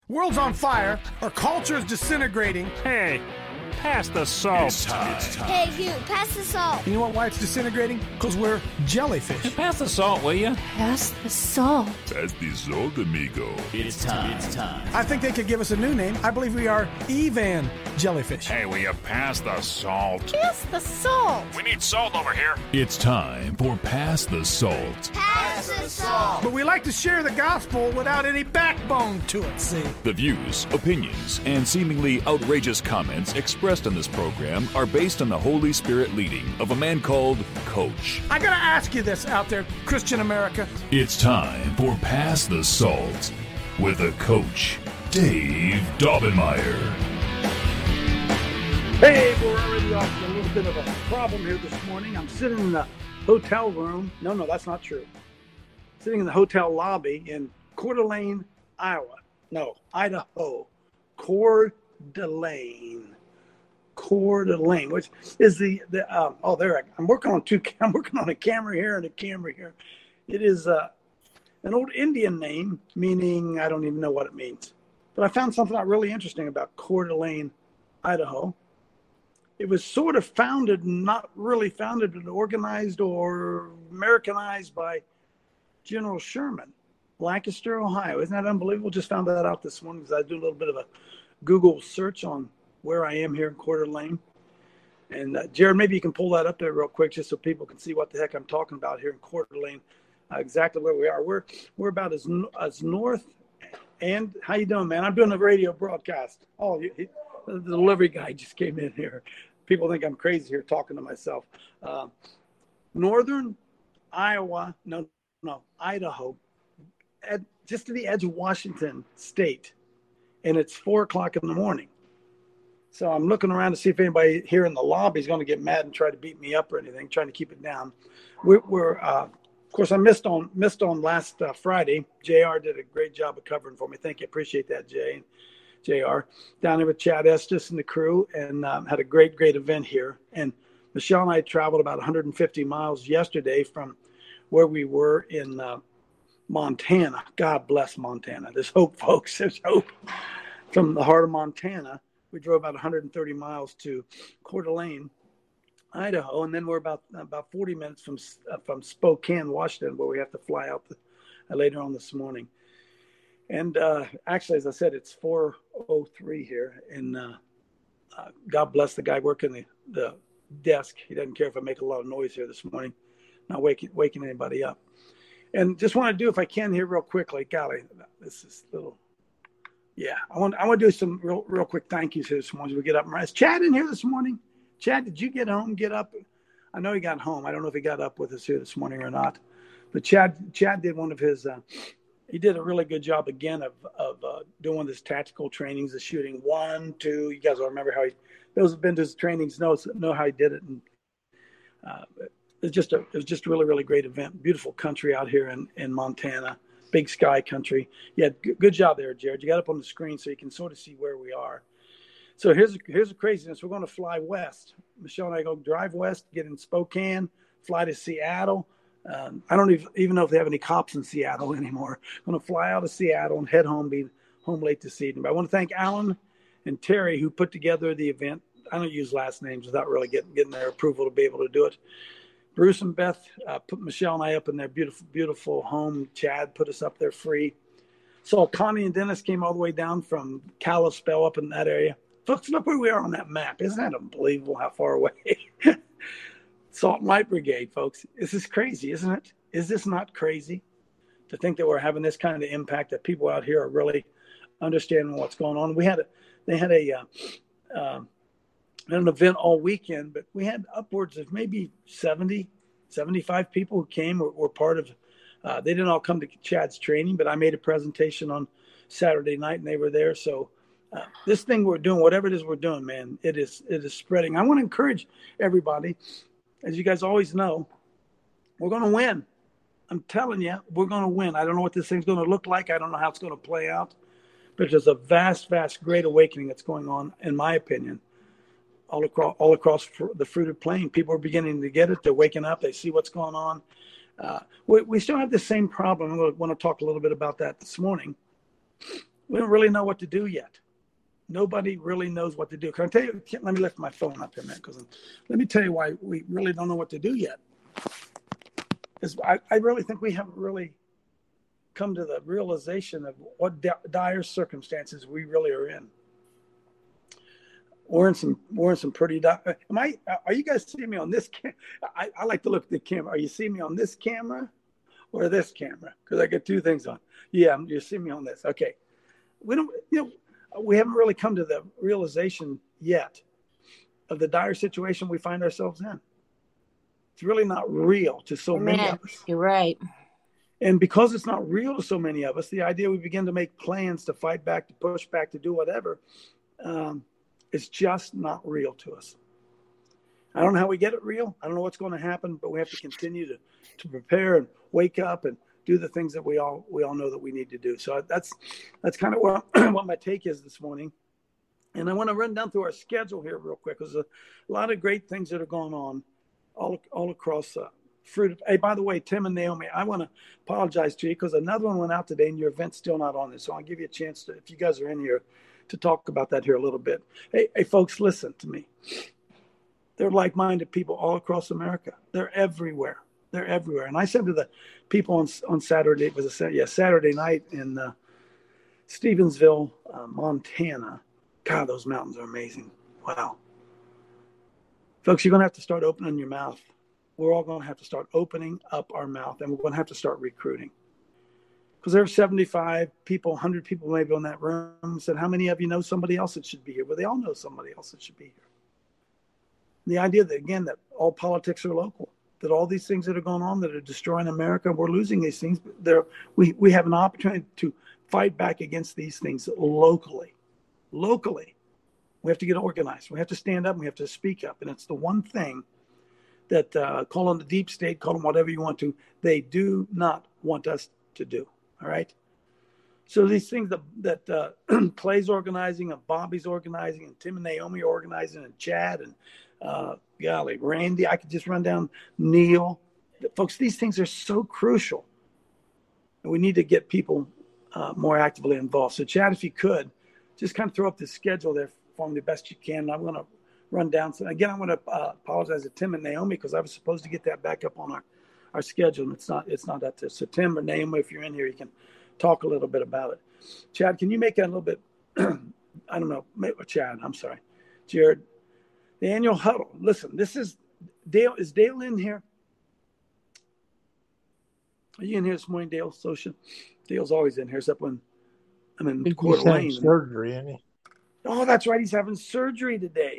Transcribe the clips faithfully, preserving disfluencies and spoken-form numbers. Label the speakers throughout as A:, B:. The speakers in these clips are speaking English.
A: World's on fire. Our culture is disintegrating.
B: Hey, pass the salt.
C: It's time. It's time.
D: Hey, you, pass the salt.
A: You know what, why it's disintegrating? Because we're jellyfish.
B: Hey, pass the salt, will you?
D: Pass the salt.
C: Pass the salt, amigo.
E: It's time. It's time.
A: I think they could give us a new name. I believe we are Evan jellyfish.
B: Hey, will you pass the salt?
D: Pass the salt.
B: We need salt over here.
C: It's time for Pass the Salt.
D: Pass the salt.
A: But we like to share the gospel without any backbone to it, see?
C: The views, opinions, and seemingly outrageous comments expressed on this program are based on the Holy Spirit leading of a man called Coach.
A: I gotta ask you this out there, Christian America.
C: It's time for Pass the Salt with a coach, Dave Daubenmire.
F: Hey, we're already off to a little bit of a problem here this morning. I'm sitting in the hotel room. No, no, that's not true. Sitting in the hotel lobby in Coeur d'Alene, Iowa. No, Idaho. Coeur d'Alene. Coeur d'Alene, which is the, the um, oh, there, I, I'm working on two, I'm working on a camera here and a camera here. It is uh, an old Indian name, meaning I don't even know what it means. But I found something out really interesting about Coeur d'Alene, Idaho. It was sort of founded, not really founded, but organized or Americanized by General Sherman, Lancaster, Ohio. Isn't that unbelievable? Just found that out this morning because I do a little bit of a Google search on where I am here in Coeur d'Alene. And uh, Jared, maybe you can pull that up there real quick just so people can see what the heck I'm talking about here in Coeur d'Alene, uh, exactly where we are. We're we're about as as north. And how you doing, man? I'm doing a radio broadcast. Oh, you, he, the delivery guy just came in here. People think I'm crazy here talking to myself. Uh, northern Iowa, no, no, Idaho, at, just to the edge of Washington State. And it's four o'clock in the morning. So I'm looking around to see if anybody here in the lobby is going to get mad and try to beat me up or anything, trying to keep it down. We're, we're uh, of course, I missed on missed on last uh, Friday. J R did a great job of covering for me. Thank you. Appreciate that, Jay. J R, down there with Chad Estes and the crew, and um, had a great, great event here. And Michelle and I traveled about one hundred fifty miles yesterday from where we were in uh, Montana. God bless Montana. There's hope, folks. There's hope. From the heart of Montana, we drove about one hundred thirty miles to Coeur d'Alene, Idaho, and then we're about about forty minutes from uh, from Spokane, Washington, where we have to fly out the, uh, later on this morning. And uh, actually, as I said, it's four oh three here. And uh, uh, God bless the guy working the, the desk. He doesn't care if I make a lot of noise here this morning, not waking waking anybody up. And just want to do, if I can here real quickly, golly, this is a little, yeah. I want I want to do some real real quick thank yous here this morning as we get up and rise. Chad in here this morning? Chad, did you get home, get up? I know he got home. I don't know if he got up with us here this morning or not. But Chad Chad did one of his uh, – he did a really good job again of of uh, doing this tactical trainings, the shooting one, two. You guys will remember how he, those have been to his trainings, know know how he did it. And uh, it's just a it was just a really really great event. Beautiful country out here in, in Montana, big sky country. Yeah, good, good job there, Jared. You got up on the screen so you can sort of see where we are. So here's here's the craziness. We're going to fly west. Michelle and I go drive west, get in Spokane, fly to Seattle. Um, I don't even know if they have any cops in Seattle anymore. I'm going to fly out of Seattle and head home, be home late this evening. But I want to thank Alan and Terry who put together the event. I don't use last names without really getting, getting their approval to be able to do it. Bruce and Beth uh, put Michelle and I up in their beautiful, beautiful home. Chad put us up there free. So Connie and Dennis came all the way down from Kalispell up in that area. Folks, look where we are on that map. Isn't that unbelievable how far away? Salt and Light Brigade, folks. This is crazy, isn't it? Is this not crazy to think that we're having this kind of impact, that people out here are really understanding what's going on? We had a, they had a, uh, uh, an event all weekend, but we had upwards of maybe seventy, seventy-five people who came or were part of, uh, they didn't all come to Chad's training, but I made a presentation on Saturday night and they were there. So uh, this thing we're doing, whatever it is we're doing, man, it is, it is spreading. I want to encourage everybody. As you guys always know, we're going to win. I'm telling you, we're going to win. I don't know what this thing's going to look like. I don't know how it's going to play out. But there's a vast, vast, great awakening that's going on, in my opinion, all across all across the fruited plain. People are beginning to get it. They're waking up. They see what's going on. Uh, we, we still have the same problem. I'm going to want to talk a little bit about that this morning. We don't really know what to do yet. Nobody really knows what to do. Can I tell you? Let me lift my phone up here a minute, because let me tell you why we really don't know what to do yet. Because I, I really think we haven't really come to the realization of what dire circumstances we really are in. We're in some, we're in some pretty. Di- Am I? Are you guys seeing me on this? Cam- I, I like to look at the camera. Are you seeing me on this camera or this camera? Because I get two things on. Yeah, you see me on this. Okay. We don't. You know, we haven't really come to the realization yet of the dire situation we find ourselves in. It's really not real to so
E: Amen.
F: many of us.
E: You're right.
F: And because it's not real to so many of us, the idea we begin to make plans to fight back, to push back, to do whatever, um, it's just not real to us. I don't know how we get it real. I don't know what's going to happen, but we have to continue to, to prepare and wake up and do the things that we all we all know that we need to do. So that's that's kind of what, what my take is this morning. And I want to run down through our schedule here real quick, because there's a lot of great things that are going on all all across uh, fruit. Hey, by the way, Tim and Naomi, I want to apologize to you because another one went out today and your event's still not on it. So I'll give you a chance to, if you guys are in here, to talk about that here a little bit. Hey, hey, folks, listen to me. They're like-minded people all across America. They're everywhere. They're everywhere. And I said to the people on on Saturday, it was a yeah Saturday night in uh, Stevensville, uh, Montana. God, those mountains are amazing. Wow. Folks, you're going to have to start opening your mouth. We're all going to have to start opening up our mouth, and we're going to have to start recruiting. Because there are seventy-five people, one hundred people maybe in that room. Said, how many of you know somebody else that should be here? Well, they all know somebody else that should be here. The idea that, again, that all politics are local, that all these things that are going on that are destroying America, we're losing these things. There, we, we have an opportunity to fight back against these things locally. Locally. We have to get organized. We have to stand up and we have to speak up. And it's the one thing that, uh, call them the deep state, call them whatever you want to, they do not want us to do. All right? So these things that, that uh, Clay's organizing and Bobby's organizing and Tim and Naomi are organizing and Chad and uh, golly, Randy, I could just run down Neil. Folks, these things are so crucial. And we need to get people uh, more actively involved. So Chad, if you could, just kind of throw up the schedule there for me the best you can. I'm going to run down. So again, I'm going to uh, apologize to Tim and Naomi because I was supposed to get that back up on our, our schedule. And it's not, it's not up there. So Tim or Naomi, if you're in here, you can talk a little bit about it. Chad, can you make that a little bit, I don't know, Chad, I'm sorry. Jared, the annual huddle. Listen, this is Dale. Is Dale in here? Are you in here this morning, Dale? Social. Dale's always in here, except when I'm in Coeur d'Alene.
G: Surgery, isn't he?
F: Oh, that's right. He's having surgery today.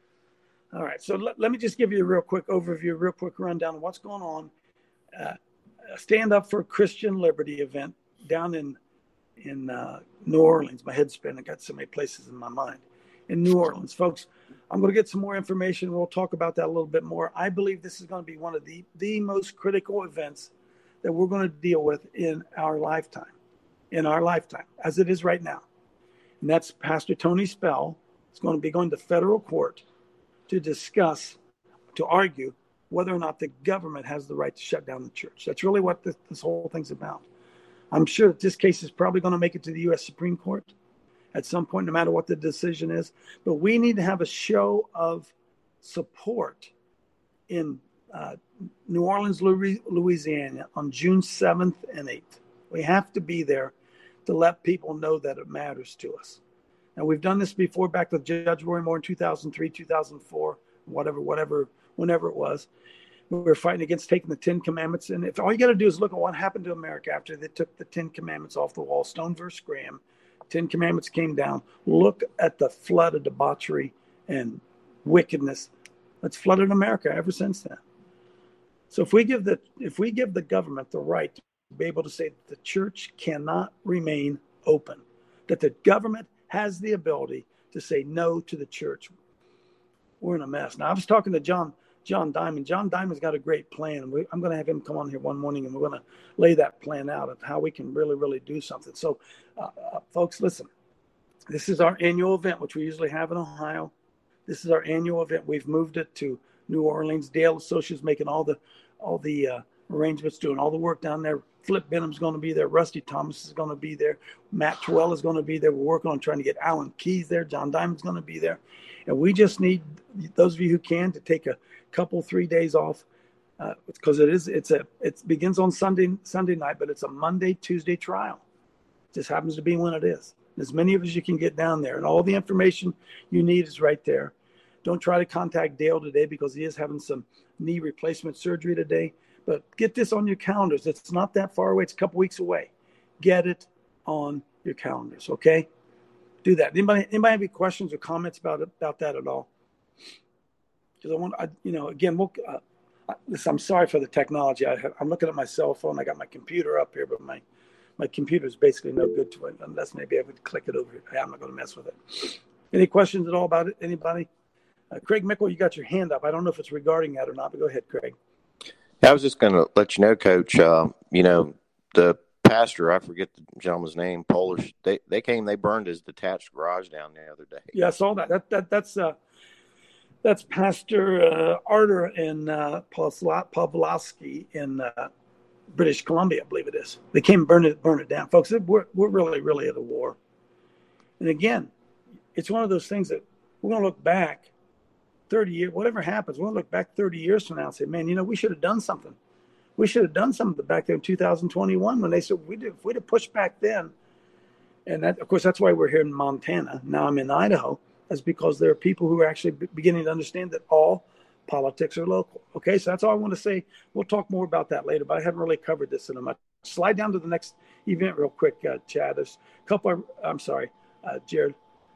F: All right. So let, let me just give you a real quick overview, real quick rundown of what's going on. Uh, Stand Up for Christian Liberty event down in in uh, New Orleans. My head's spinning. I got so many places in my mind. In New Orleans, folks. I'm going to get some more information. We'll talk about that a little bit more. I believe this is going to be one of the, the most critical events that we're going to deal with in our lifetime, in our lifetime, as it is right now. And that's Pastor Tony Spell is going to be going to federal court to discuss, to argue whether or not the government has the right to shut down the church. That's really what this, this whole thing's about. I'm sure that this case is probably going to make it to the U S Supreme Court at some point, no matter what the decision is. But we need to have a show of support in uh, New Orleans, Louisiana on June seventh and eighth. We have to be there to let people know that it matters to us. Now, we've done this before back with Judge Roy Moore in two thousand three, two thousand four, whatever, whatever, whenever it was. We were fighting against taking the Ten Commandments. And if all you got to do is look at what happened to America after they took the Ten Commandments off the wall, Stone versus Graham, Ten Commandments came down. Look at the flood of debauchery and wickedness that's flooded America ever since then. So if we give the if we give the government the right to be able to say that the church cannot remain open, that the government has the ability to say no to the church, we're in a mess. Now, I was talking to John John Diamond. John Diamond's got a great plan. We, I'm going to have him come on here one morning, and we're going to lay that plan out of how we can really, really do something. So, uh, uh, folks, listen. This is our annual event, which we usually have in Ohio. This is our annual event. We've moved it to New Orleans. Dale Associates making all the all the uh, arrangements, doing all the work down there. Flip Benham's going to be there. Rusty Thomas is going to be there. Matt Terrell is going to be there. We're working on trying to get Alan Keys there. John Diamond's going to be there. And we just need those of you who can to take a couple, three days off because uh, it is, it's a, it begins on Sunday, Sunday night, but it's a Monday, Tuesday trial. It just happens to be when it is. As many of us you can get down there, and all the information you need is right there. Don't try to contact Dale today because he is having some knee replacement surgery today. But get this on your calendars. It's not that far away. It's a couple weeks away. Get it on your calendars, okay? Do that. Anybody, anybody have any questions or comments about it, about that at all? Because I want, I, you know, again, we'll, uh, listen, I'm sorry for the technology. I have, I'm looking at my cell phone. I got my computer up here, but my my computer is basically no good to it unless maybe I would click it over here. I'm not going to mess with it. Any questions at all about it? Anybody? Uh, Craig Mickle, you got your hand up. I don't know if it's regarding that or not, but go ahead, Craig.
E: I was just going to let you know, Coach, uh, you know, the pastor, I forget the gentleman's name, Polish, they, they came, they burned his detached garage down the other day.
F: Yeah, I saw that. That, that That's uh, that's Pastor uh, Arter in uh, Pavlovsky in uh, British Columbia, I believe it is. They came and burned it, burn it down. Folks, we're, we're really, really at a war. And again, it's one of those things that we're going to look back thirty years, whatever happens, we'll look back thirty years from now and say, man, you know, we should have done something. We should have done something back there in two thousand twenty-one when they said, we did, if we'd have pushed back then. And that, of course, that's why we're here in Montana. Now I'm in Idaho. That's because there are people who are actually beginning to understand that all politics are local. Okay, so that's all I want to say. We'll talk more about that later, but I haven't really covered this in a much. Slide down to the next event real quick, uh, Chad. There's a couple of, I'm sorry, uh, Jared.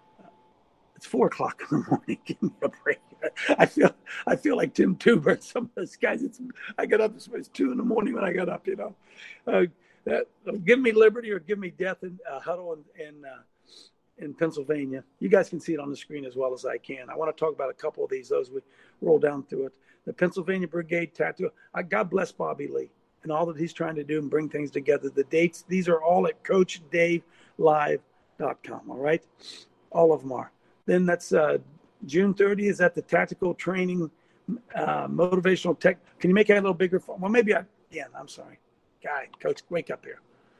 F: It's four o'clock in the morning. Give me a break. I feel I feel like Tim Tebow and some of those guys. It's, I got up, it's two in the morning when I got up, you know. Uh, that, uh, give me liberty or give me death in uh, Huddle in, in, uh, in Pennsylvania. You guys can see it on the screen as well as I can. I want to talk about a couple of these, those we roll down through it. The Pennsylvania Brigade Tattoo. I, God bless Bobby Lee and all that he's trying to do and bring things together. The dates, these are all at coach dave live dot com, all right? All of them are. Then that's uh, June thirtieth is at the Tactical Training uh, Motivational Tech. Can you make it a little bigger? For, well, maybe I, yeah, I'm sorry. Guy, Coach, wake up here.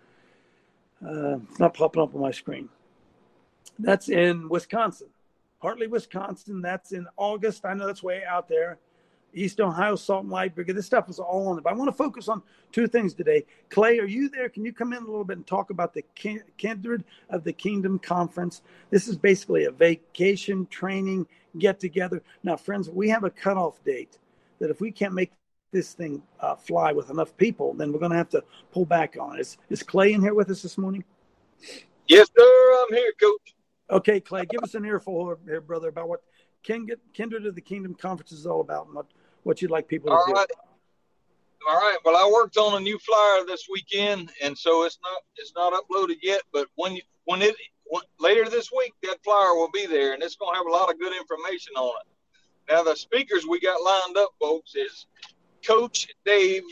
F: Uh, it's not popping up on my screen. That's in Wisconsin. Hartley, Wisconsin. That's in August. I know that's way out there. East Ohio, Salt and Light Brigade. This stuff is all on it. But I want to focus on two things today. Clay, are you there? Can you come in a little bit and talk about the Kindred of the Kingdom Conference? This is basically a vacation training get-together. Now, friends, we have a cutoff date that if we can't make this thing uh, fly with enough people, then we're going to have to pull back on it. Is, is Clay in here with us this morning?
G: Yes, sir. I'm here, Coach.
F: Okay, Clay, give us an earful here, brother, about what Kindred of the Kingdom Conference is all about and what, what you'd like people to
G: all
F: do.
G: Right. All right. Well, I worked on a new flyer this weekend, and so it's not it's not uploaded yet. But when you, when it when, later this week, that flyer will be there, and it's going to have a lot of good information on it. Now, the speakers we got lined up, folks, is Coach Dave,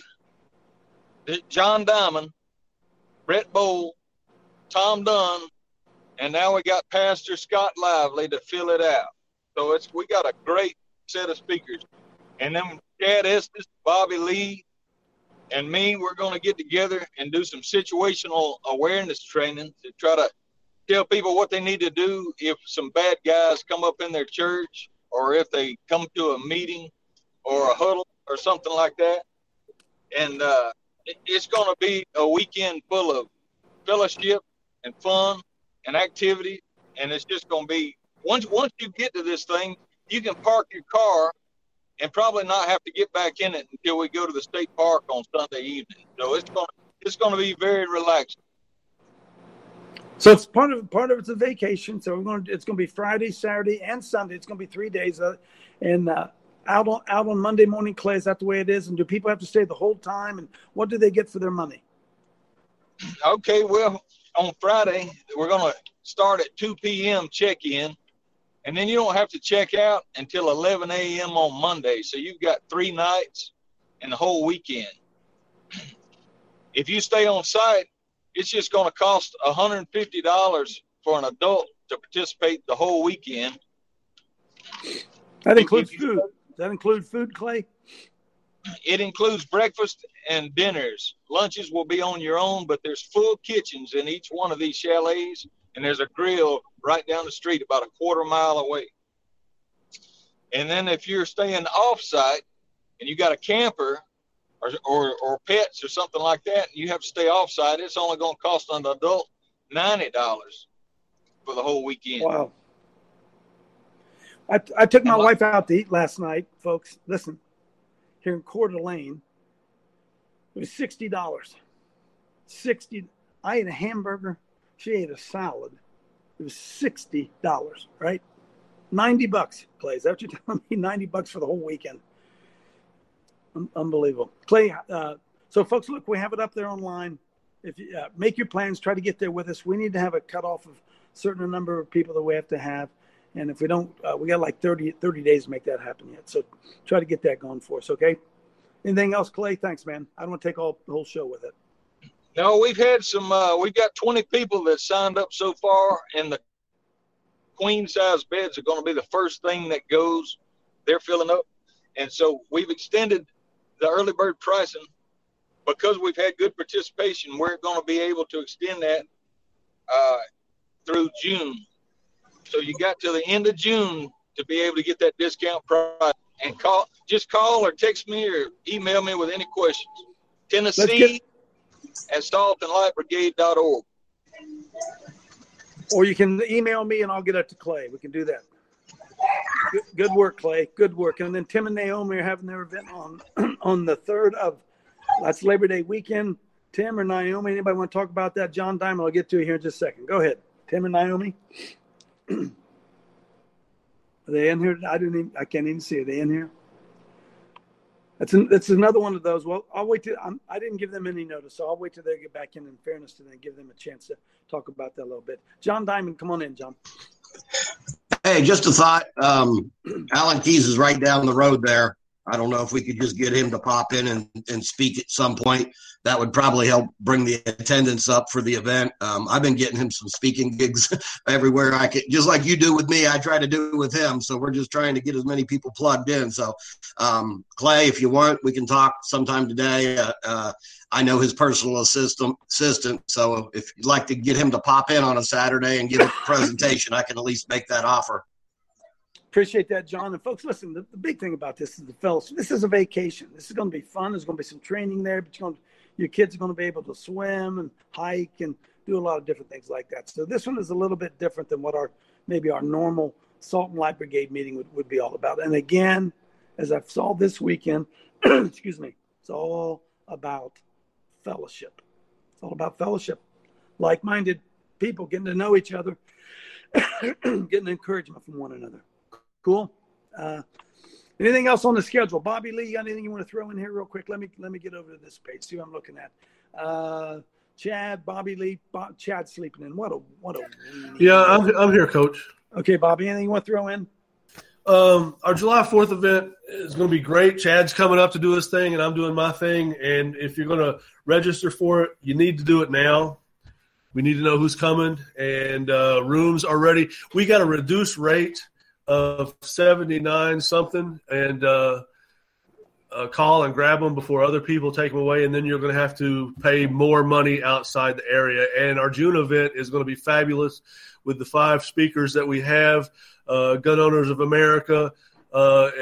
G: John Diamond, Brett Bowl, Tom Dunn, and now we got Pastor Scott Lively to fill it out. So it's we got a great set of speakers. And then Chad Estes, Bobby Lee, and me, we're going to get together and do some situational awareness training to try to tell people what they need to do if some bad guys come up in their church or if they come to a meeting or a huddle or something like that. And uh, it, it's going to be a weekend full of fellowship and fun and activity. And it's just going to be, once once you get to this thing, you can park your car and probably not have to get back in it until we go to the state park on Sunday evening. So it's going to, it's going to be very relaxing.
F: So it's part of part of it's a vacation. So we're going to, it's going to be Friday, Saturday, and Sunday. It's going to be three days. Uh, and uh, out on out on Monday morning, Clay, is that the way it is? And do people have to stay the whole time? And what do they get for their money?
G: Okay, well, on Friday we're going to start at two p.m. check-in. And then you don't have to check out until eleven a.m. on Monday. So you've got three nights and the whole weekend. If you stay on site, it's just going to cost one hundred fifty dollars for an adult to participate the whole weekend.
F: That includes food. Does that include food, Clay?
G: It includes breakfast and dinners. Lunches will be on your own, but there's full kitchens in each one of these chalets, and there's a grill right down the street about a quarter mile away. And then if you're staying off-site and you got a camper or, or, or pets or something like that, and you have to stay off-site, it's only going to cost an adult ninety dollars for the whole weekend.
F: Wow. I, I took my and wife out to eat last night, folks. Listen, here in Coeur d'Alene, it was sixty dollars. sixty dollars. I ate a hamburger. She ate a salad. It was sixty dollars, right? ninety bucks, Clay. Is that what you're telling me? ninety bucks for the whole weekend. Un- unbelievable. Clay, uh, so folks, look, we have it up there online. If you uh, make your plans, try to get there with us. We need to have a cutoff of a certain number of people that we have to have. And if we don't, uh, we got like thirty, thirty days to make that happen yet. So try to get that going for us, okay? Anything else, Clay? Thanks, man. I don't want to take all the whole show with it.
G: No, we've had some, uh, we've got twenty people that signed up so far, and the queen size beds are going to be the first thing that goes. They're filling up. And so we've extended the early bird pricing because we've had good participation. We're going to be able to extend that uh, through June. So you got till the end of June to be able to get that discount price. And call, just call or text me or email me with any questions. Tennessee at salt and light brigade dot org.
F: Or you can email me and I'll get it to Clay. We can do that. Good, good work, Clay. Good work. And then Tim and Naomi are having their event on on the third of, that's Labor Day weekend. Tim or Naomi, anybody want to talk about that? John Diamond, I'll get to you here in just a second. Go ahead. Tim and Naomi. Are they in here? I didn't even, I can't even see. Are they in here? That's an, that's another one of those. Well, I'll wait till I'm, I didn't give them any notice, so I'll wait till they get back in. In fairness to them, give them a chance to talk about that a little bit. John Diamond, come on in, John.
H: Hey, just a thought. Um, Alan Keyes is right down the road there. I don't know if we could just get him to pop in and, and speak at some point. That would probably help bring the attendance up for the event. Um, I've been getting him some speaking gigs everywhere I can, just like you do with me. I try to do with him. So we're just trying to get as many people plugged in. So um, Clay, if you want, we can talk sometime today. Uh, uh, I know his personal assistant, assistant. So if you'd like to get him to pop in on a Saturday and give a presentation, I can at least make that offer.
F: Appreciate that, John. And folks, listen, the, the big thing about this is the fellowship. This is a vacation. This is going to be fun. There's going to be some training there, but you're going to, your kids are going to be able to swim and hike and do a lot of different things like that. So this one is a little bit different than what our, maybe our normal Salt and Light Brigade meeting would, would be all about. And again, as I saw this weekend, excuse me, it's all about fellowship. It's all about fellowship. Like-minded people getting to know each other, getting encouragement from one another. Cool. Uh, anything else on the schedule? Bobby Lee, you got anything you want to throw in here real quick? Let me let me get over to this page. See what I'm looking at. Uh, Chad, Bobby Lee, Bob, Chad sleeping in. What a what a.
I: Yeah, I'm I'm here, Coach.
F: Okay, Bobby. Anything you want to throw in?
I: Um, our July fourth event is going to be great. Chad's coming up to do his thing, and I'm doing my thing. And if you're going to register for it, you need to do it now. We need to know who's coming, and uh, rooms are ready. We got a reduced rate of seventy-nine something, and uh, uh, call and grab them before other people take them away, and then you're going to have to pay more money outside the area. And our June event is going to be fabulous with the five speakers that we have. Uh, Gun Owners of America uh,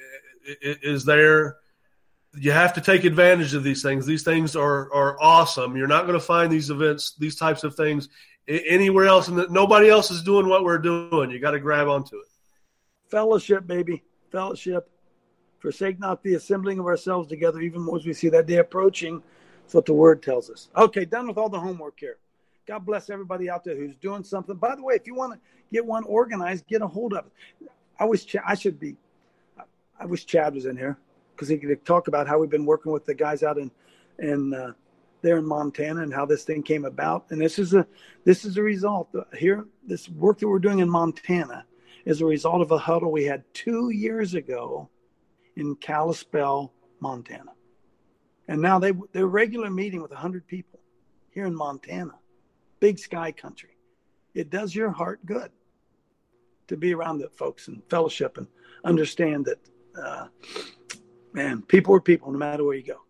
I: is there. You have to take advantage of these things. These things are are awesome. You're not going to find these events, these types of things anywhere else, and nobody else is doing what we're doing. You got to grab onto it.
F: Fellowship, baby. Fellowship. Forsake not the assembling of ourselves together, even more as we see that day approaching. That's what the word tells us. Okay, done with all the homework here. God bless everybody out there who's doing something. By the way, if you want to get one organized, get a hold of it. I wish Ch- I should be. I wish Chad was in here because he could talk about how we've been working with the guys out in, in uh, there in Montana and how this thing came about. And this is a this is a result here. This work that we're doing in Montana is a result of a huddle we had two years ago in Kalispell, Montana. And now they, they're regular meeting with one hundred people here in Montana, big sky country. It does your heart good to be around the folks and fellowship and understand that, uh, man, people are people no matter where you go.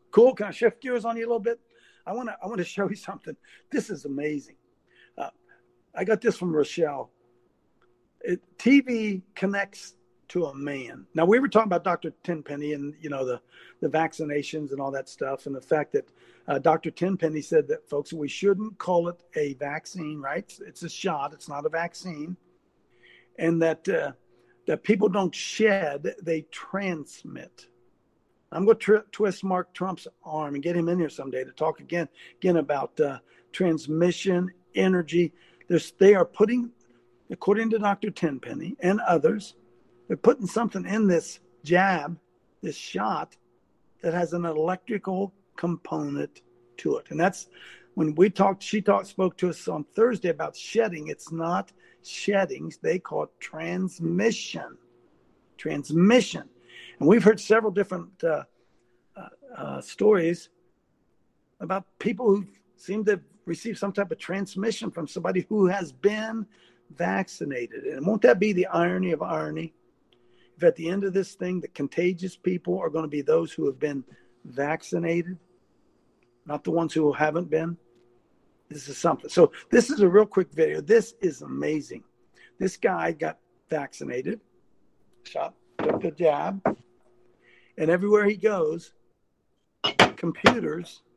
F: Cool. Can I shift gears on you a little bit? I want to I want to show you something. This is amazing. Uh, I got this from Rochelle. It, T V connects to a man. Now, we were talking about Doctor Tenpenny and, you know, the, the vaccinations and all that stuff, and the fact that uh, Doctor Tenpenny said that, folks, we shouldn't call it a vaccine, right? It's a shot. It's not a vaccine. And that uh, that people don't shed, they transmit. I'm going to tr- twist Mark Trump's arm and get him in here someday to talk again, again about uh, transmission, energy. There's, they are putting, according to Doctor Tenpenny and others, they're putting something in this jab, this shot, that has an electrical component to it. And that's when we talked, she talked, spoke to us on Thursday about shedding. It's not shedding. They call it transmission. Transmission. And we've heard several different uh, uh, uh, stories about people who seem to receive some type of transmission from somebody who has been vaccinated. And won't that be the irony of irony? If at the end of this thing, the contagious people are going to be those who have been vaccinated, not the ones who haven't been. This is something. So this is a real quick video. This is amazing. This guy got vaccinated, shot, took the jab, and everywhere he goes, computers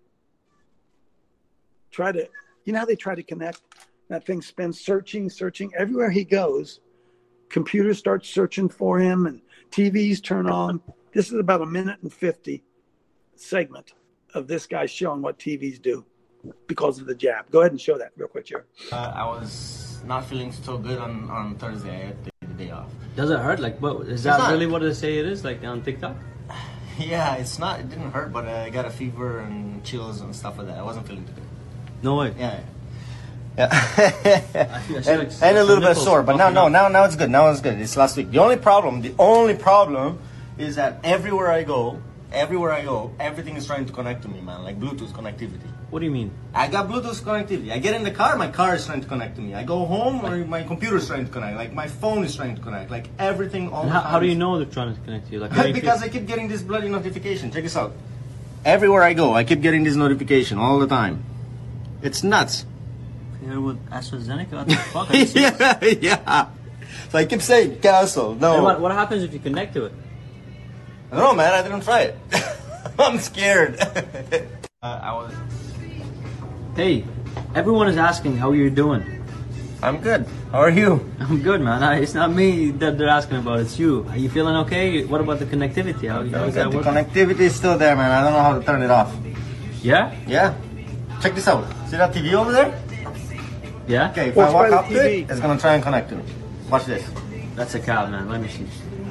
F: try to, you know how they try to connect? That thing spins searching, searching. Everywhere he goes, computers start searching for him and T Vs turn on. This is about a minute and fifty segment of this guy showing what T Vs do because of the jab. Go ahead and show that real quick, Jared.
J: Uh, I was not feeling so good on, on Thursday. I had the, the day off.
K: Does it hurt? Like, what is that really what they say it is? Like on TikTok?
J: Yeah, it's not. It didn't hurt, but I got a fever and chills and stuff like that. I wasn't feeling too good.
K: No way.
J: Yeah. Yeah. I feel, I feel
K: and,
J: like and a little bit sore, but now, no,
K: up.
J: now, now it's good. Now it's good. It's last week. The only problem, the only problem, is that everywhere I go, everywhere I go, everything is trying to connect to me, man. Like Bluetooth connectivity.
K: What do you mean?
J: I got Bluetooth connectivity. I get in the car, my car is trying to connect to me. I go home, or my computer is trying to connect. Like my phone is trying to connect. Like everything, all the
K: how,
J: time.
K: how do you know they're trying to connect to you? Like
J: because
K: you
J: I keep getting this bloody notification. Check this out. Everywhere I go, I keep getting this notification all the time. It's nuts.
K: Here with AstraZeneca? What the fuck?
J: yeah, yeah. So I keep saying cancel. No.
K: Hey, what, what happens if you connect to it?
J: I don't know, man. I didn't try it. I'm scared. uh, I was.
K: Hey, everyone is asking how you're doing.
J: I'm good. How are you?
K: I'm good, man. I, it's not me that they're asking about. It's you. Are you feeling okay? What about the connectivity? How, how is that
J: the
K: working?
J: connectivity is still there, man. I don't know how to turn it off.
K: Yeah?
J: Yeah. Check this out. See that T V over there?
K: Yeah?
J: Okay, if
F: Watch
J: I walk
F: by
J: up
F: the
J: to
F: T V.
J: it, it's gonna try and connect to me. Watch this.
K: That's a cow, man. Let me see.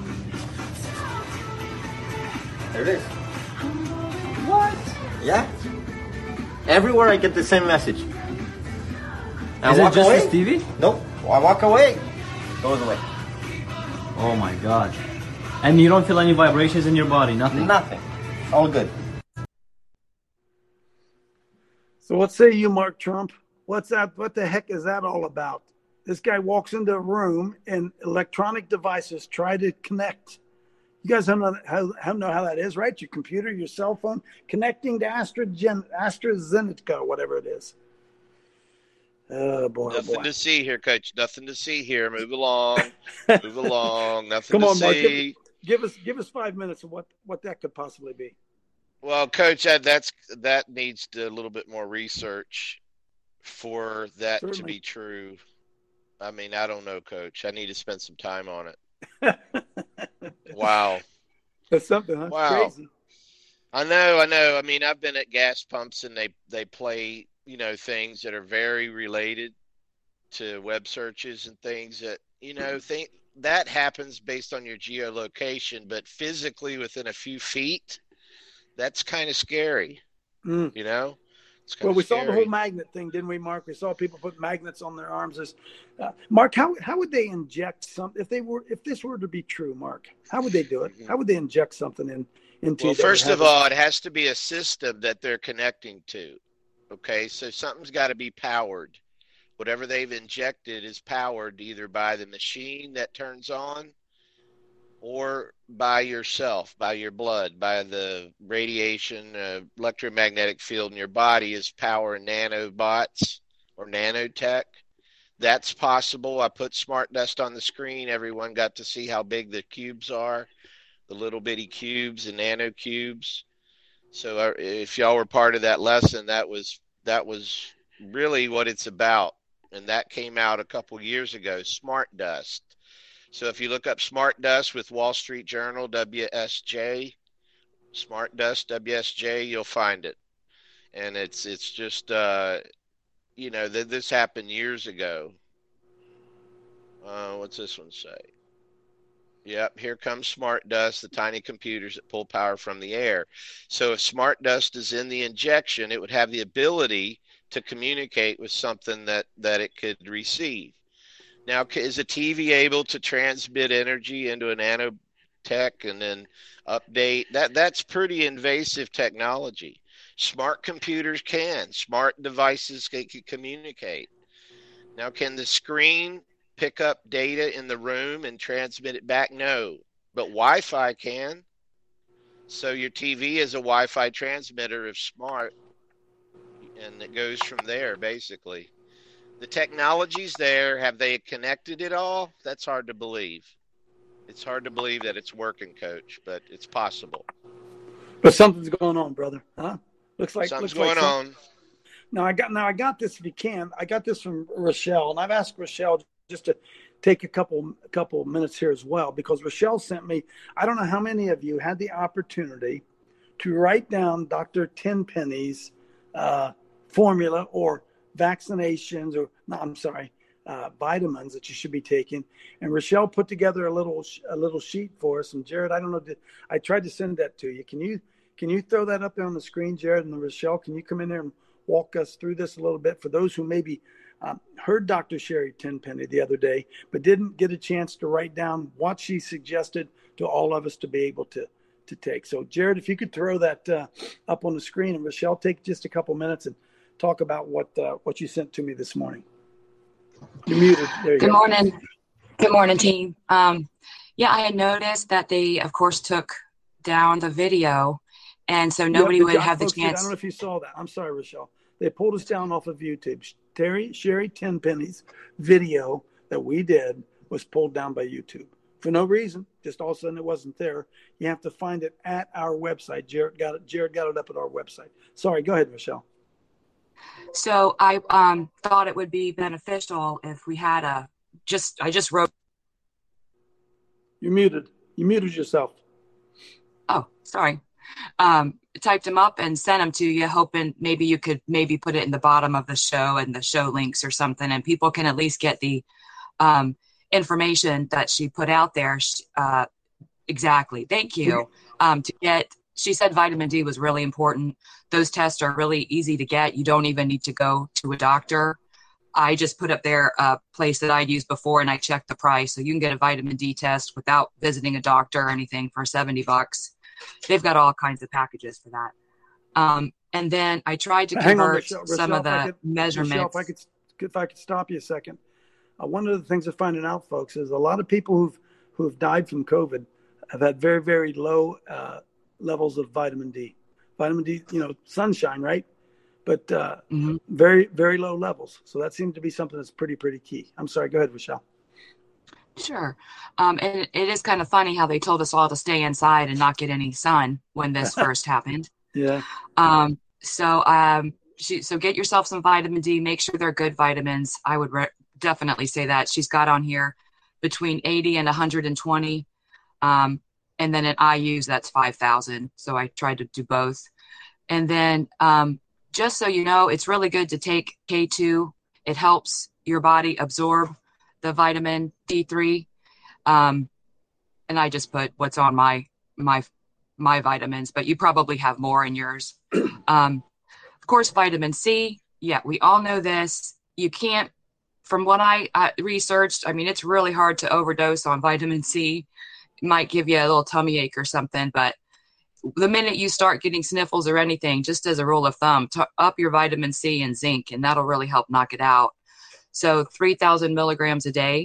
J: There it is. What? Yeah. Everywhere I get the same message. I
K: Is it
J: walk
K: just
J: away.
K: this T V?
J: Nope. I walk away. Goes away.
K: Oh my god. And you don't feel any vibrations in your body? Nothing?
J: Nothing. All good.
F: So what say you, Mark Trump? What's that? What the heck is that all about? This guy walks into a room and electronic devices try to connect. You guys don't know how, how, know how that is, right? Your computer, your cell phone, connecting to AstraGen, AstraZeneca, whatever it is. Oh, boy,
L: Nothing
F: oh boy.
L: to see here, Coach. Nothing to see here. Move along. Move along. Nothing
F: Come
L: to
F: on, Mark.
L: see.
F: Give, give us give us five minutes of what, what that could possibly be.
L: Well, Coach, that, that's that needs to, a little bit more research for that
F: Certainly.
L: to be true. I mean, I don't know, Coach. I need to spend some time on it. Wow.
F: That's something, huh?
L: Wow.
F: Crazy.
L: I know, I know. I mean, I've been at gas pumps and they, they play, you know, things that are very related to web searches and things that, you know, think that happens based on your geolocation, but physically within a few feet, that's kind of scary,
F: Mm.
L: you know? It's kind
F: Well,
L: of
F: we
L: scary.
F: saw the whole magnet thing, didn't we, Mark? We saw people put magnets on their arms. As, uh, Mark, how how would they inject some if they were if this were to be true, Mark? How would they do it? How would they inject something in into?
L: Well,
F: that would
L: first
F: have
L: of
F: it-
L: all, it has to be a system that they're connecting to. Okay, so something's got to be powered. Whatever they've injected is powered either by the machine that turns on or by yourself, by your blood, by the radiation, uh, electromagnetic field in your body is power nanobots or nanotech. That's possible. I put Smart Dust on the screen. Everyone got to see how big the cubes are, the little bitty cubes and nano cubes. So uh, if y'all were part of that lesson, that was that was really what it's about. And that came out a couple years ago, Smart Dust. So if you look up Smart Dust with Wall Street Journal, W S J, Smart Dust, W S J, you'll find it. And it's it's just, uh, you know, th- this happened years ago. Uh, what's this one say? Yep, here comes Smart Dust, the tiny computers that pull power from the air. So if Smart Dust is in the injection, it would have the ability to communicate with something that, that it could receive. Now, is a T V able to transmit energy into a nanotech and then update? That that's pretty invasive technology. Smart computers can. Smart devices can, can communicate. Now, can the screen pick up data in the room and transmit it back? No, but Wi-Fi can. So your T V is a Wi-Fi transmitter if smart, and it goes from there, basically. The technology's there. Have they connected it all? That's hard to believe. It's hard to believe that it's working, Coach, but it's possible.
F: But something's going on, brother. Huh? Looks like
L: something's
F: looks
L: going
F: like some...
L: on.
F: Now I got now I got this. If you can, I got this from Rochelle, and I've asked Rochelle just to take a couple a couple minutes here as well, because Rochelle sent me. I don't know how many of you had the opportunity to write down Doctor Tenpenny's uh, formula or vaccinations, or no, I'm sorry, uh, vitamins that you should be taking. And Rochelle put together a little a little sheet for us. And Jared, I don't know, did, I tried to send that to you. Can you can you throw that up there on the screen, Jared? And Rochelle, can you come in there and walk us through this a little bit for those who maybe um, heard Doctor Sherry Tenpenny the other day, but didn't get a chance to write down what she suggested to all of us to be able to to take. So, Jared, if you could throw that uh, up on the screen, and Rochelle, take just a couple minutes and talk about what uh, what you sent to me this morning. You're muted. There you
M: Good
F: go.
M: morning. Good morning, team. Um, yeah, I had noticed that they, of course, took down the video, and so nobody
F: Yep,
M: would have the
F: folks,
M: chance.
F: I don't know if you saw that. I'm sorry, Rochelle. They pulled us down off of YouTube. Terry Sherry Tenpenny's video that we did was pulled down by YouTube for no reason. Just all of a sudden it wasn't there. You have to find it at our website. Jared got it. Jared got it up at our website. Sorry, go ahead, Rochelle.
M: So I um, thought it would be beneficial if we had a just. I just wrote.
F: You're muted. You muted yourself.
M: Oh, sorry. Um, typed them up and sent them to you, hoping maybe you could maybe put it in the bottom of the show and the show links or something, and people can at least get the um, information that she put out there. Uh, exactly. Thank you. Um, to get. She said vitamin D was really important. Those tests are really easy to get. You don't even need to go to a doctor. I just put up there a place that I'd used before, and I checked the price. So you can get a vitamin D test without visiting a doctor or anything for seventy bucks. They've got all kinds of packages for that. Um, and then I tried to
F: Hang on,
M: convert
F: Rochelle,
M: some
F: Rochelle,
M: of the
F: if I could,
M: measurements.
F: Rochelle, if I could, if I could stop you a second. Uh, one of the things we're finding out, folks, is a lot of people who've who've died from COVID have had very, very low uh, levels of vitamin D. Vitamin D, you know, sunshine, right? But uh,
M: mm-hmm.
F: very, very low levels. So that seems to be something that's pretty, pretty key. I'm sorry. Go ahead, Rochelle.
M: Sure. Um, and it is kind of funny how they told us all to stay inside and not get any sun when this first happened.
F: Yeah.
M: Um, so, um, she, so get yourself some vitamin D, make sure they're good vitamins. I would re- definitely say that. She's got on here between eighty and one hundred twenty. Um, and then in I U's, that's five thousand. So I tried to do both. And then, um, just so you know, it's really good to take K two. It helps your body absorb the vitamin D three. Um, and I just put what's on my, my, my vitamins, but you probably have more in yours. Um, of course, vitamin C. Yeah, we all know this. You can't, from what I uh, researched, I mean, it's really hard to overdose on vitamin C. It might give you a little tummy ache or something, but the minute you start getting sniffles or anything, just as a rule of thumb, t- up your vitamin C and zinc, and that'll really help knock it out. So three thousand milligrams a day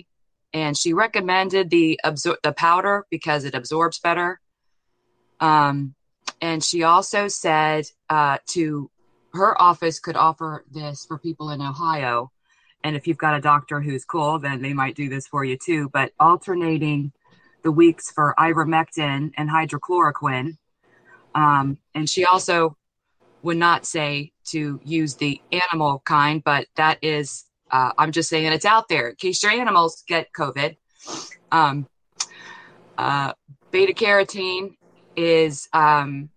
M: and she recommended the absor- the powder because it absorbs better. Um, and she also said uh, to her office could offer this for people in Ohio. And if you've got a doctor who's cool, then they might do this for you too. But alternating the weeks for ivermectin and hydrochloroquine. Um, and she also would not say to use the animal kind, but that is, uh, I'm just saying it's out there in case your animals get COVID. Um, uh, beta carotene is, um,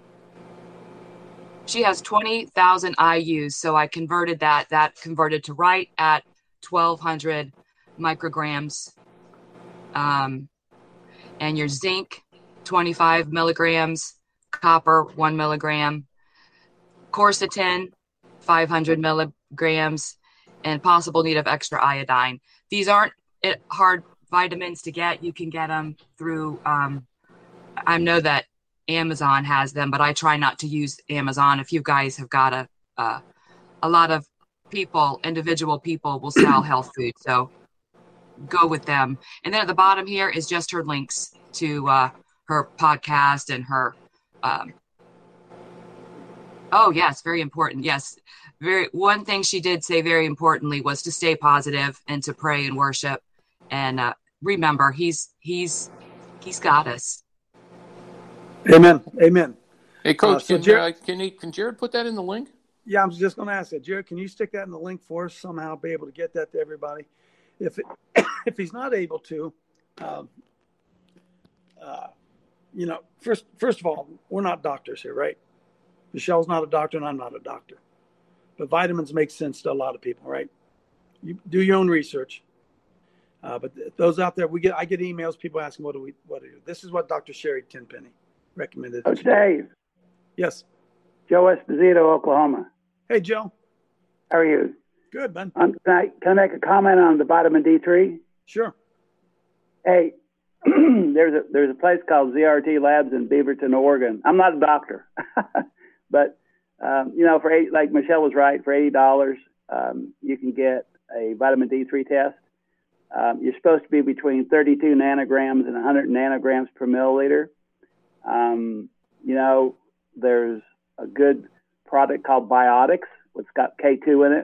M: she has twenty thousand I U's. So I converted that, that converted to right at twelve hundred micrograms. Um, and your zinc, twenty-five milligrams, copper, one milligram, quercetin, five hundred milligrams, and possible need of extra iodine. These aren't hard vitamins to get. You can get them through, um, I know that Amazon has them, but I try not to use Amazon. If you guys have got a, uh, a lot of people, individual people will sell health food. So go with them. And then at the bottom here is just her links to uh, her podcast and her, um, oh yes, very important. Yes. Very, one thing she did say very importantly was to stay positive and to pray and worship. And uh, remember, he's, he's, he's got us.
F: Amen. Amen.
N: Hey, Coach,
F: Uh, so
N: can,
F: Jared-
N: uh, can, he, can Jared put that in the link?
F: Yeah, I was just going to ask that. Jared, can you stick that in the link for us somehow, be able to get that to everybody? If it, if he's not able to, um, uh, you know, first first of all, we're not doctors here, right? Michelle's not a doctor and I'm not a doctor. But vitamins make sense to a lot of people, right? You do your own research. Uh, but th- those out there, we get I get emails, people asking, what do we what do we do? This is what Doctor Sherry Tenpenny recommended.
O: Coach Dave.
F: Yes.
O: Joe Esposito, Oklahoma.
F: Hey, Joe.
O: How are you?
F: Good, man.
O: Um, can, I, can I make a comment on the vitamin D three?
F: Sure.
O: Hey, there's a there's a place called Z R T Labs in Beaverton, Oregon. I'm not a doctor, but um, you know, for eight, like Michelle was right, for eighty dollars, um, you can get a vitamin D three test. Um, you're supposed to be between thirty-two nanograms and one hundred nanograms per milliliter. Um, you know, there's a good product called Biotics, which got K two in it.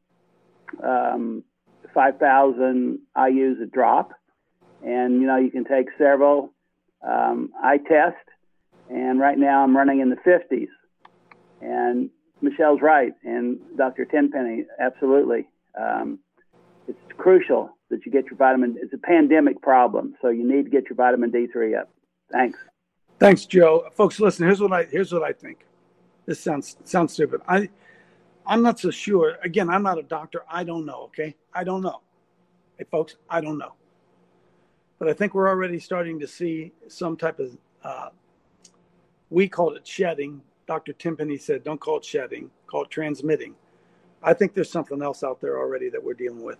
O: Um, five thousand I U's a drop. And, you know, you can take several. Um, I test, and right now I'm running in the fifties. And Michelle's right, and Doctor Tenpenny, absolutely. Um, it's crucial that you get your vitamin. It's a pandemic problem, so you need to get your vitamin D three up. Thanks.
F: Thanks, Joe. Folks, listen. Here's what I here's what I think. This sounds sounds stupid. I I'm not so sure. Again, I'm not a doctor. I don't know. Okay, I don't know. Hey, folks, I don't know. But I think we're already starting to see some type of. Uh, we called it shedding. Doctor Tenpenny said, "Don't call it shedding. Call it transmitting." I think there's something else out there already that we're dealing with.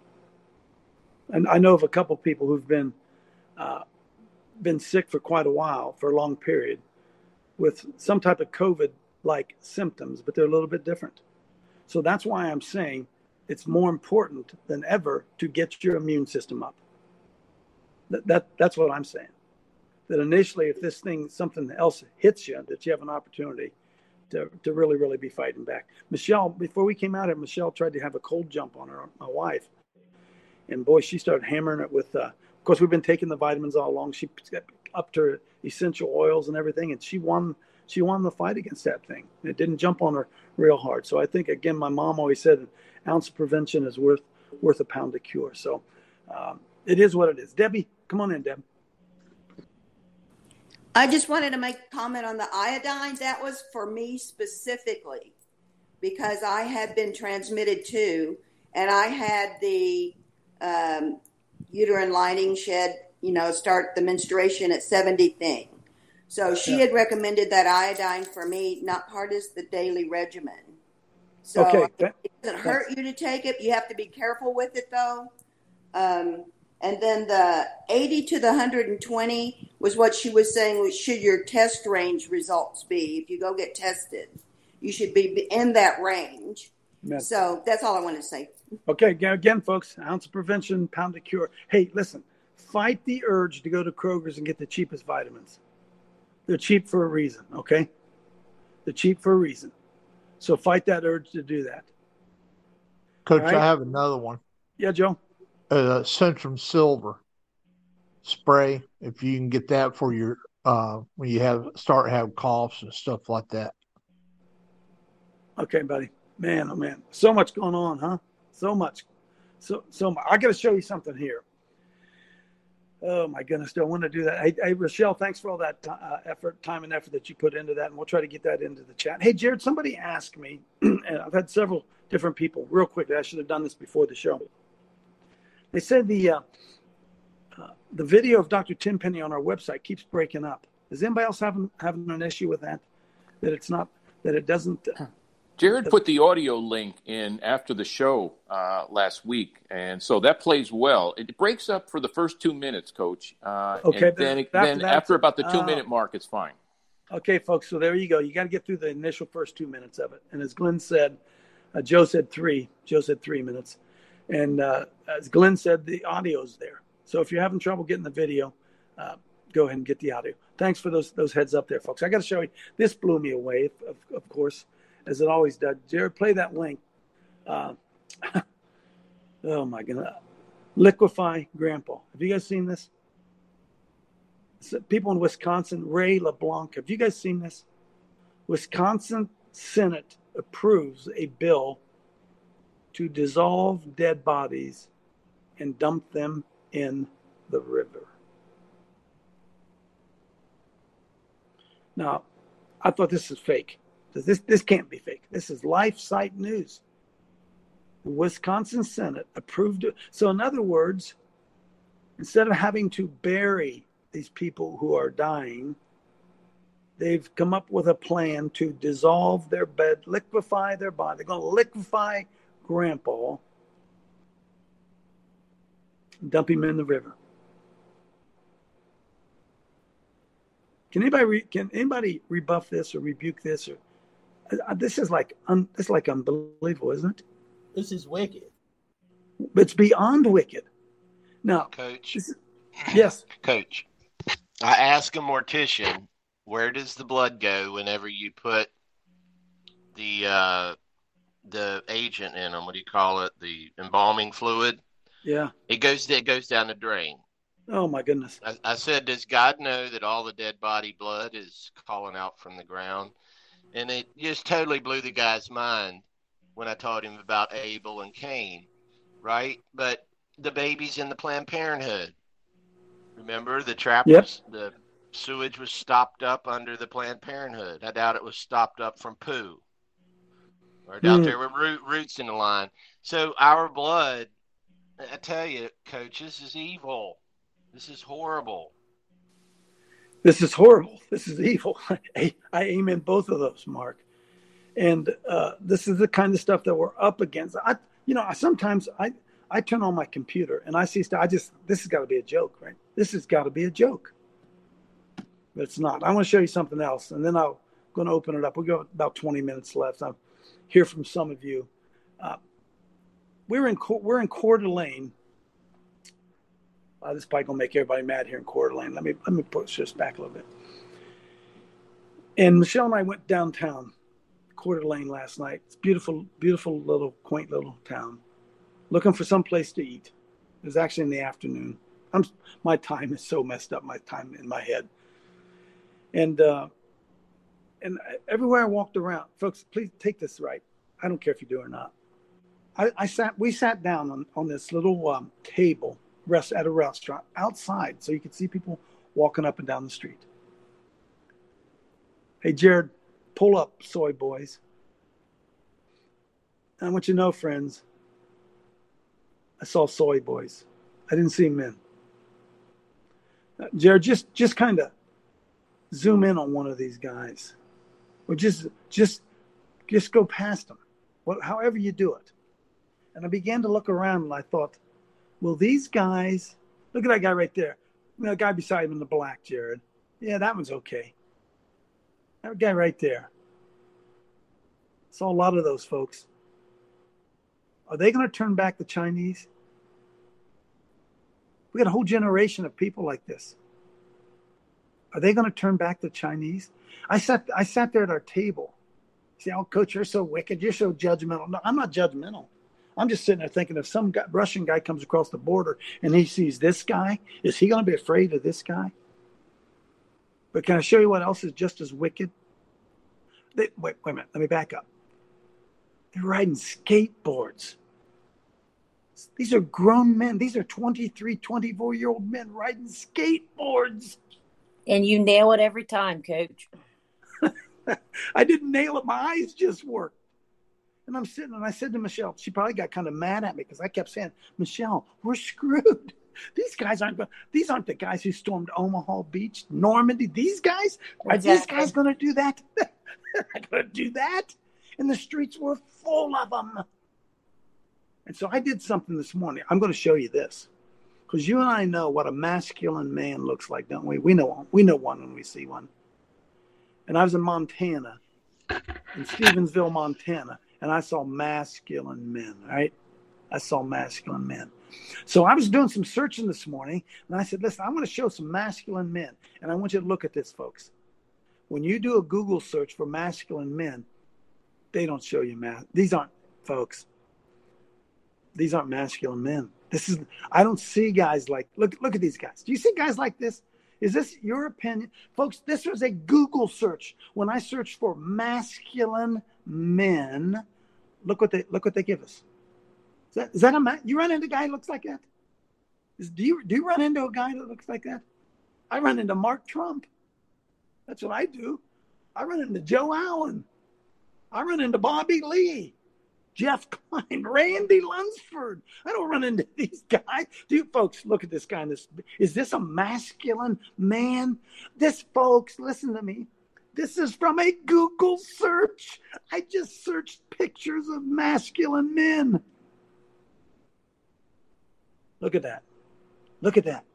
F: And I know of a couple people who've been uh, been sick for quite a while, for a long period, with some type of COVID-like symptoms, but they're a little bit different. So that's why I'm saying it's more important than ever to get your immune system up. That, that that's what I'm saying. That initially, if this thing, something else hits you, that you have an opportunity to, to really, really be fighting back. Michelle, before we came out here, Michelle tried to have a cold jump on her, my wife. And boy, she started hammering it with, uh, of course, we've been taking the vitamins all along. She upped her essential oils and everything, and she won she won the fight against that thing. It didn't jump on her real hard. So I think, again, my mom always said an ounce of prevention is worth worth a pound of cure. So um, it is what it is. Debbie, come on in, Deb.
P: I just wanted to make a comment on the iodine. That was for me specifically because I had been transmitted too, and I had the um, uterine lining shed, you know, start the menstruation at seventy thing. So she
F: Yeah.
P: had recommended that iodine for me, not part of the daily regimen. So
F: Okay. That-
P: it doesn't hurt you to take it. You have to be careful with it though. Um, And then the eighty to the one hundred twenty was what she was saying was should your test range results be. If you go get tested, you should be in that range.
F: Amen.
P: So that's all I want to say.
F: Okay, again, folks, ounce of prevention, pound of cure. Hey, listen, fight the urge to go to Kroger's and get the cheapest vitamins. They're cheap for a reason, okay? They're cheap for a reason. So fight that urge to do that.
Q: Coach,
F: right?
Q: I have another one.
F: Yeah, Joe?
Q: Uh, Centrum Silver spray, if you can get that for your, uh, when you have start have coughs and stuff like that.
F: Okay, buddy. Man, oh, man. So much going on, huh? So much. So, so much. I got to show you something here. Oh, my goodness. Do I want to do that? Hey, hey Rochelle, thanks for all that uh, effort, time and effort that you put into that, and we'll try to get that into the chat. Hey, Jared, somebody asked me, and I've had several different people, real quickly. I should have done this before the show. They said the uh, uh, the video of Doctor Tenpenny on our website keeps breaking up. Is anybody else having having an issue with that? That it's not, that it doesn't... Uh,
N: Jared put the audio link in after the show uh, last week, and so that plays well. It breaks up for the first two minutes, Coach. Uh,
F: okay,
N: and then,
F: after,
N: then
F: that,
N: after about the two-minute
F: uh,
N: mark, it's fine.
F: Okay, folks, so there you go. You got to get through the initial first two minutes of it. And as Glenn said, uh, Joe said three. Joe said three minutes. And uh, as Glenn said, the audio's there. So if you're having trouble getting the video, uh, go ahead and get the audio. Thanks for those those heads up there, folks. I got to show you. This blew me away, of, of course, as it always does. Jared, play that link. Uh, oh, my goodness. Liquefy Grandpa. Have you guys seen this? People in Wisconsin, Ray LeBlanc. Have you guys seen this? Wisconsin Senate approves a bill to dissolve dead bodies and dump them in the river. Now, I thought this is fake. This, this can't be fake. This is life site news. The Wisconsin Senate approved it. So in other words, instead of having to bury these people who are dying, they've come up with a plan to dissolve their bed, liquefy their body. They're going to liquefy Grandpa, dump him in the river. Can anybody re, can anybody rebuff this or rebuke this? Or uh, this is like un, this is like unbelievable, isn't it?
R: This is wicked.
F: It's beyond wicked. Now,
L: Coach.
F: This is, yes,
L: Coach. I asked a mortician, where does the blood go whenever you put the uh, the agent in them? What do you call it? The embalming fluid.
F: Yeah.
L: It goes. It goes down the drain.
F: Oh my goodness.
L: I, I said, does God know that all the dead body blood is calling out from the ground? And it just totally blew the guy's mind when I told him about Abel and Cain, right? But the baby's in the Planned Parenthood. Remember, the trap
F: Yep.
L: was, the sewage was stopped up under the Planned Parenthood. I doubt it was stopped up from poo. Or I doubt
F: Hmm.
L: there were root, roots in the line. So our blood, I tell you, Coach, this is evil. This is horrible.
F: This is horrible. This is evil. I, I amen both of those, Mark. And uh, this is the kind of stuff that we're up against. I, you know, I, sometimes I, I turn on my computer and I see stuff. I just, this has got to be a joke, right? This has got to be a joke. But it's not. I want to show you something else, and then I'm going to open it up. We've got about twenty minutes left. I'll hear from some of you. Uh, we're in we're in Coeur d'Alene. Uh, this probably gonna make everybody mad here in Coeur d'Alene. Let me let me push this back a little bit. And Michelle and I went downtown, Coeur d'Alene last night. It's beautiful, beautiful little quaint little town. Looking for some place to eat. It was actually in the afternoon. I'm my time is so messed up. My time in my head. And uh, and everywhere I walked around, folks, please take this right. I don't care if you do or not. I, I sat. We sat down on on this little um, table. Rest at a restaurant outside so you could see people walking up and down the street. Hey, Jared, pull up, soy boys. And I want you to know, friends, I saw soy boys. I didn't see men. Uh, Jared, just just kind of zoom in on one of these guys, or just just just go past them, well, however you do it. And I began to look around, and I thought, will these guys, look at that guy right there. The guy beside him in the black, Jared. Yeah, that one's okay. That guy right there. Saw a lot of those folks. Are they going to turn back the Chinese? We got a whole generation of people like this. Are they going to turn back the Chinese? I sat I sat there at our table. See, oh, Coach, you're so wicked. You're so judgmental. No, I'm not judgmental. I'm just sitting there thinking, if some guy, Russian guy comes across the border and he sees this guy, is he going to be afraid of this guy? But can I show you what else is just as wicked? They, wait, wait a minute. Let me back up. They're riding skateboards. These are grown men. These are twenty-three, twenty-four-year-old men riding skateboards.
R: And you nail it every time, Coach.
F: I didn't nail it. My eyes just worked. And I'm sitting and I said to Michelle, she probably got kind of mad at me because I kept saying, Michelle, we're screwed. These guys aren't, these aren't the guys who stormed Omaha Beach, Normandy. These guys, are
R: Exactly.
F: these guys going to do that? They're not going to do that. And the streets were full of them. And so I did something this morning. I'm going to show you this. Because you and I know what a masculine man looks like, don't we? We know we know one when we see one. And I was in Montana, in Stevensville, Montana, and I saw masculine men, right? I saw masculine men. So I was doing some searching this morning, and I said, listen, I'm going to show some masculine men. And I want you to look at this, folks. When you do a Google search for masculine men, they don't show you mas. These aren't, folks, these aren't masculine men. This is, I don't see guys like, look, look at these guys. Do you see guys like this? Is this your opinion? Folks, this was a Google search. When I searched for masculine men, look what they, look what they give us. Is that, is that a man? You run into a guy who looks like that? Is, do you, do you run into a guy that looks like that? I run into Mark Trump. That's what I do. I run into Joe Allen. I run into Bobby Lee. Jeff Klein, Randy Lunsford. I don't run into these guys. Do you folks look at this guy? This is this a masculine man? This, folks, listen to me. This is from a Google search. I just searched pictures of masculine men. Look at that. Look at that.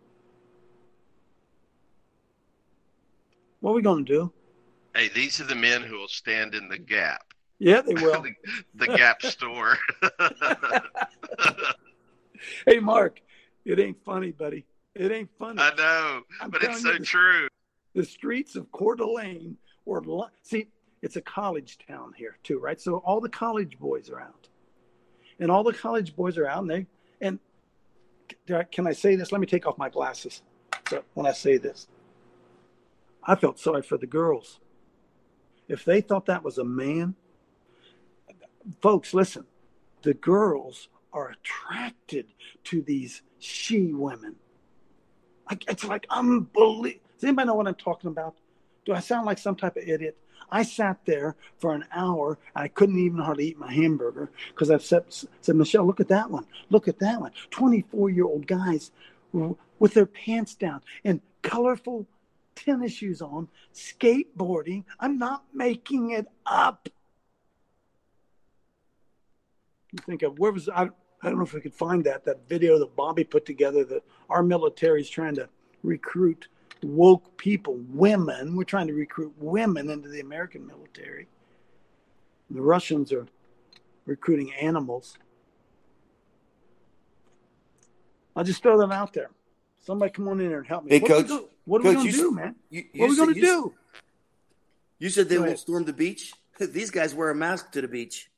F: What are we going to do?
S: Hey, these are the men who will stand in the Gap.
F: Yeah, they will.
S: the, the Gap store.
F: Hey, Mark, it ain't funny, buddy. It ain't funny.
S: I know,
F: I'm
S: but it's
F: telling
S: so
F: you,
S: true.
F: The streets of Coeur d'Alene were, li- see, it's a college town here too, right? So all the college boys are out. And all the college boys are out, and they, and can I say this? Let me take off my glasses. So when I say this, I felt sorry for the girls. If they thought that was a man, folks, listen, the girls are attracted to these she women. Like, it's like unbelievable. Does anybody know what I'm talking about? Do I sound like some type of idiot? I sat there for an hour. I couldn't even hardly eat my hamburger because I've said, said, Michelle, look at that one. Look at that one. twenty-four-year-old guys with their pants down and colorful tennis shoes on, skateboarding. I'm not making it up. You think of where was I? I don't know if we could find that that video that Bobby put together that our military is trying to recruit woke people, women. We're trying to recruit women into the American military. The Russians are recruiting animals. I'll just throw that out there. Somebody come on in here and help me.
T: Hey,
F: what
T: Coach.
F: Are we, what are
T: Coach,
F: we going to
T: you,
F: do, man?
T: You, you
F: what are we going to
T: you,
F: do?
T: You said they
F: Go
T: won't
F: ahead.
T: storm the beach. These guys wear a mask to the beach.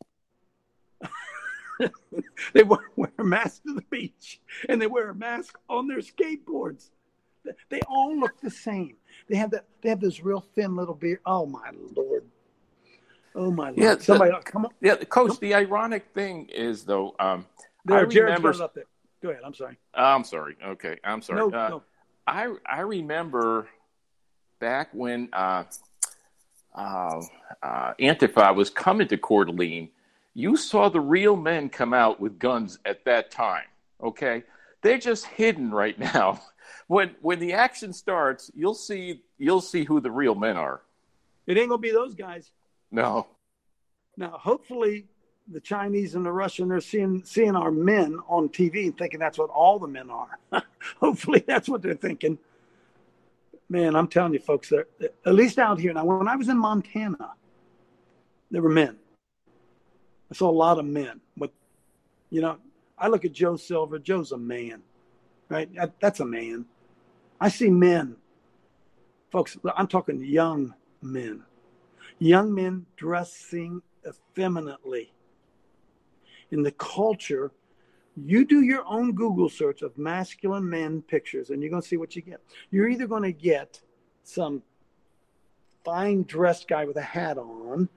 F: They wear, wear a mask to the beach, and they wear a mask on their skateboards. They, they all look the same. They have that. They have this real thin little beard. Oh my Lord! Oh my Lord!
N: Yeah,
F: Somebody,
N: the,
F: come on.
N: Yeah, Coach. The ironic thing is, though, um,
F: There,
N: I
F: Jared's
N: remember.
F: got it up there. Go ahead. I'm sorry.
N: I'm sorry. Okay, I'm sorry.
F: No,
N: uh,
F: no.
N: I I remember back when uh, uh, uh, Antifa was coming to Coeur d'Alene. You saw the real men come out with guns at that time. Okay, they're just hidden right now. When when the action starts, you'll see you'll see who the real men are.
F: It ain't gonna be those guys.
N: No.
F: Now, hopefully, the Chinese and the Russian are seeing seeing our men on T V and thinking that's what all the men are. Hopefully, that's what they're thinking. Man, I'm telling you, folks, that at least out here now. When I was in Montana, there were men. I saw a lot of men with You know, I look at Joe Silver. Joe's a man, right? That, that's a man. I see men, folks, I'm talking young men, young men dressing effeminately. In the culture, you do your own Google search of masculine men pictures, and you're going to see what you get. You're either going to get some fine dressed guy with a hat on,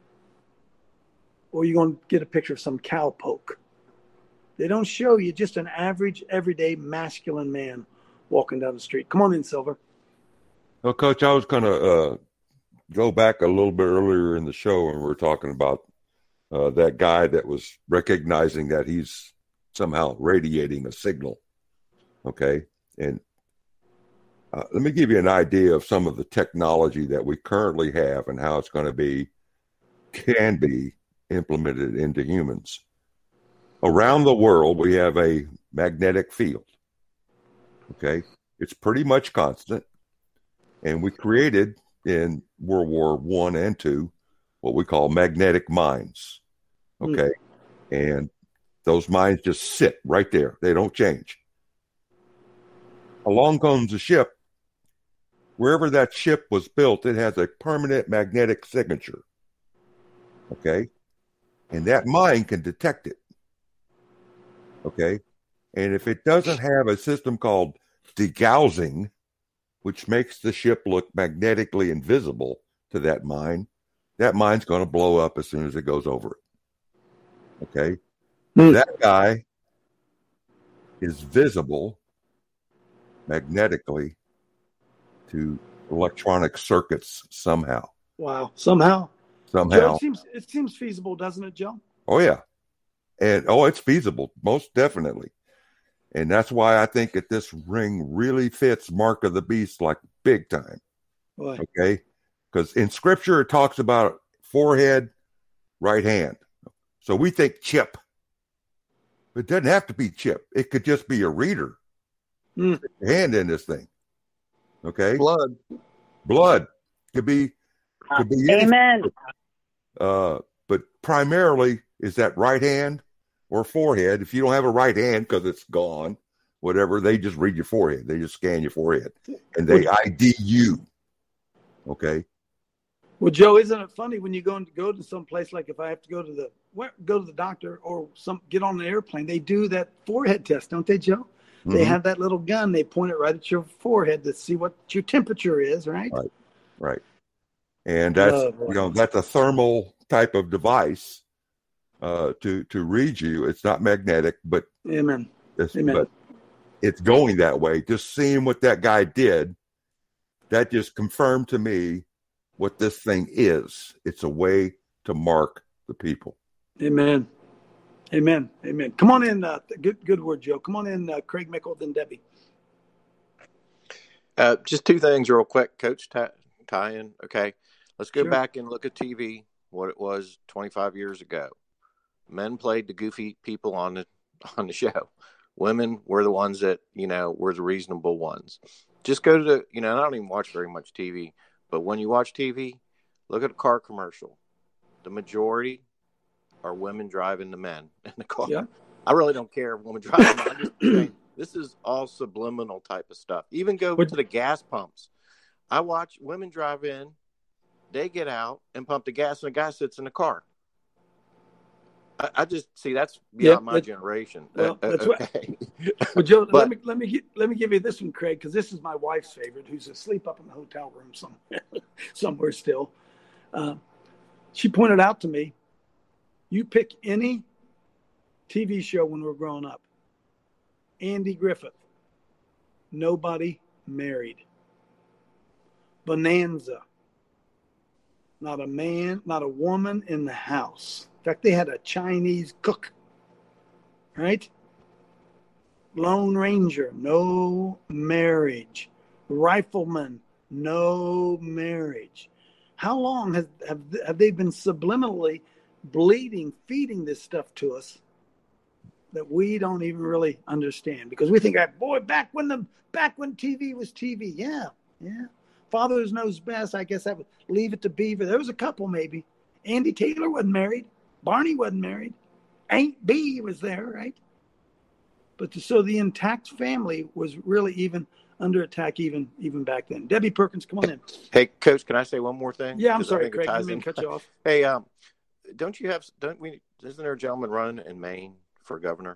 F: or you're going to get a picture of some cowpoke. They don't show you just an average, everyday masculine man walking down the street. Come on in, Silver.
U: Well, Coach, I was going to uh, go back a little bit earlier in the show, and we were talking about uh, that guy that was recognizing that he's somehow radiating a signal. Okay. And uh, let me give you an idea of some of the technology that we currently have and how it's going to be, can be implemented into humans. Around the world, we have a magnetic field. Okay. It's pretty much constant. And we created in World War One and Two what we call magnetic mines. Okay. Mm. And those mines just sit right there. They don't change. Along comes a ship. Wherever that ship was built, it has a permanent magnetic signature. Okay. And that mine can detect it. Okay. And if it doesn't have a system called degaussing, which makes the ship look magnetically invisible to that mine, that mine's going to blow up as soon as it goes over it. Okay. Mm. That guy is visible magnetically to electronic circuits somehow.
F: Wow. Somehow.
U: Somehow.
F: Joe, it seems, it seems feasible, doesn't it, Joe?
U: Oh, yeah. And, oh, it's feasible, most definitely. And that's why I think that this ring really fits Mark of the Beast like big time.
F: Boy.
U: Okay? Because in Scripture, it talks about forehead, right hand. So we think chip. It doesn't have to be chip. It could just be a reader.
F: Mm.
U: Hand in this thing. Okay?
Q: Blood.
U: Blood. Could be, could be
V: Amen.
U: Uh, but primarily is that right hand or forehead. If you don't have a right hand because it's gone, whatever, they just read your forehead. They just scan your forehead and they I D you. Okay.
F: Well, Joe, isn't it funny when you go and go to some place, like if I have to go to the go to the doctor or some get on an airplane, they do that forehead test, don't they, Joe? Mm-hmm. They have that little gun. They point it right at your forehead to see what your temperature is, right?
U: Right. Right. And that's oh, you know that's a thermal type of device uh, to to read you. It's not magnetic, but
F: Amen.
U: It's,
F: Amen.
U: But it's going that way. Just seeing what that guy did, that just confirmed to me what this thing is. It's a way to mark the people.
F: Amen. Amen. Amen. Come on in. Uh, good good word, Joe. Come on in, uh, Craig Mickle, then Debbie.
E: Uh, just two things real quick, Coach. Tie, tie in. Okay. Let's go
F: Sure.
E: back and look at T V, what it was twenty-five years ago. Men played the goofy people on the on the show. Women were the ones that, you know, were the reasonable ones. Just go to the, you know, I don't even watch very much T V, but when you watch T V, look at a car commercial. The majority are women driving the men in the car.
F: Yeah.
E: I really don't care if women driving. I'm just saying, this is all subliminal type of stuff. Even go
F: What-
E: to the gas pumps. I watch women drive in, they get out and pump the gas, and the guy sits in the car. I, I just see that's beyond
F: Yeah,
E: my
F: that-
E: generation.
F: Well,
E: Uh,
F: that's
E: okay.
F: Well, Joe,
E: But-
F: let me let me get, let me give you this one, Craig, because this is my wife's favorite, who's asleep up in the hotel room somewhere, somewhere still. Uh, she pointed out to me, you pick any T V show when we're growing up. Andy Griffith, nobody married. Bonanza, not a man, not a woman in the house. In fact, they had a Chinese cook, right? Lone Ranger, no marriage. Rifleman, no marriage. How long has, have, have they been subliminally bleeding, feeding this stuff to us that we don't even really understand? Because we think, boy, back when the back when T V was T V, yeah, yeah. Father knows best. I guess I would leave it to Beaver. There was a couple maybe. Andy Taylor wasn't married. Barney wasn't married. Aunt B was there, right? But the, so the intact family was really even under attack even even back then. Debbie Perkins, come on in.
E: Hey, Coach, can I say one more thing?
F: Yeah, I'm
E: 'Cause I
F: sorry,
E: think it
F: Craig. I
E: ties
F: didn't mean
E: in.
F: to cut you off.
E: Hey, um, don't you have? Don't we? Isn't there a gentleman running in Maine for governor?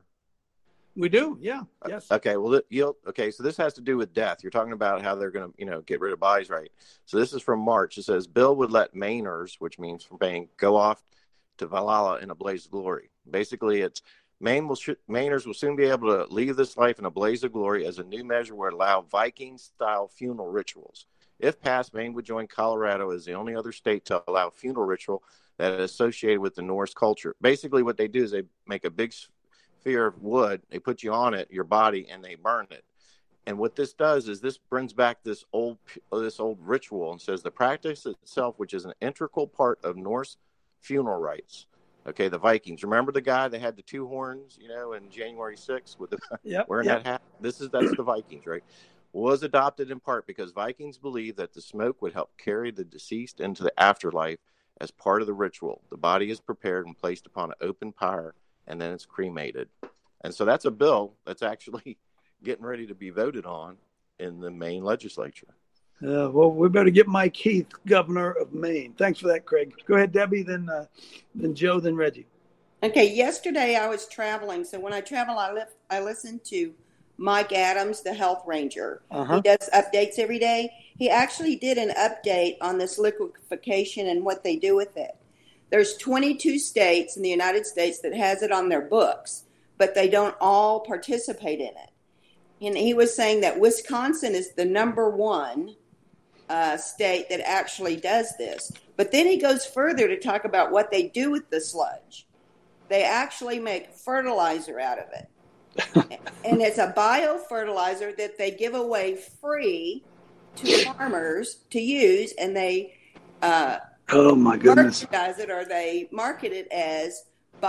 F: We do, yeah, yes.
E: Okay, well, you'll okay. So this has to do with death. You're talking about how they're going to, you know, get rid of bodies, right? So this is from March. It says Bill would let Mainers, which means from Maine, go off to Valhalla in a blaze of glory. Basically, it's Maine will sh- Mainers will soon be able to leave this life in a blaze of glory as a new measure would allow Viking-style funeral rituals. If passed, Maine would join Colorado as the only other state to allow funeral ritual that is associated with the Norse culture. Basically, what they do is they make a big sphere of wood, they put you on it, your body, and they burn it. And what this does is this brings back this old this old ritual and says the practice itself, which is an integral part of Norse funeral rites. Okay, the Vikings. Remember the guy that had the two horns, you know, in January sixth with the
F: yep,
E: wearing
F: yep.
E: that hat? This is that's the Vikings, right? Was adopted in part because Vikings believed that the smoke would help carry the deceased into the afterlife as part of the ritual. The body is prepared and placed upon an open pyre, and then it's cremated. And so that's a bill that's actually getting ready to be voted on in the Maine legislature.
F: Uh, well, we better get Mike Heath, governor of Maine. Thanks for that, Craig. Go ahead, Debbie, then uh, then Joe, then Reggie.
P: Okay, yesterday I was traveling, so when I travel, I, li- I listen to Mike Adams, the health ranger.
F: Uh-huh.
P: He does updates every day. He actually did an update on this liquefaction and what they do with it. There's twenty-two states in the United States that has it on their books, but they don't all participate in it. And he was saying that Wisconsin is the number one uh, state that actually does this. But then he goes further to talk about what they do with the sludge. They actually make fertilizer out of it. And it's a biofertilizer that they give away free to farmers to use, and they uh,
F: oh my goodness.
P: merchandise it, or they market it as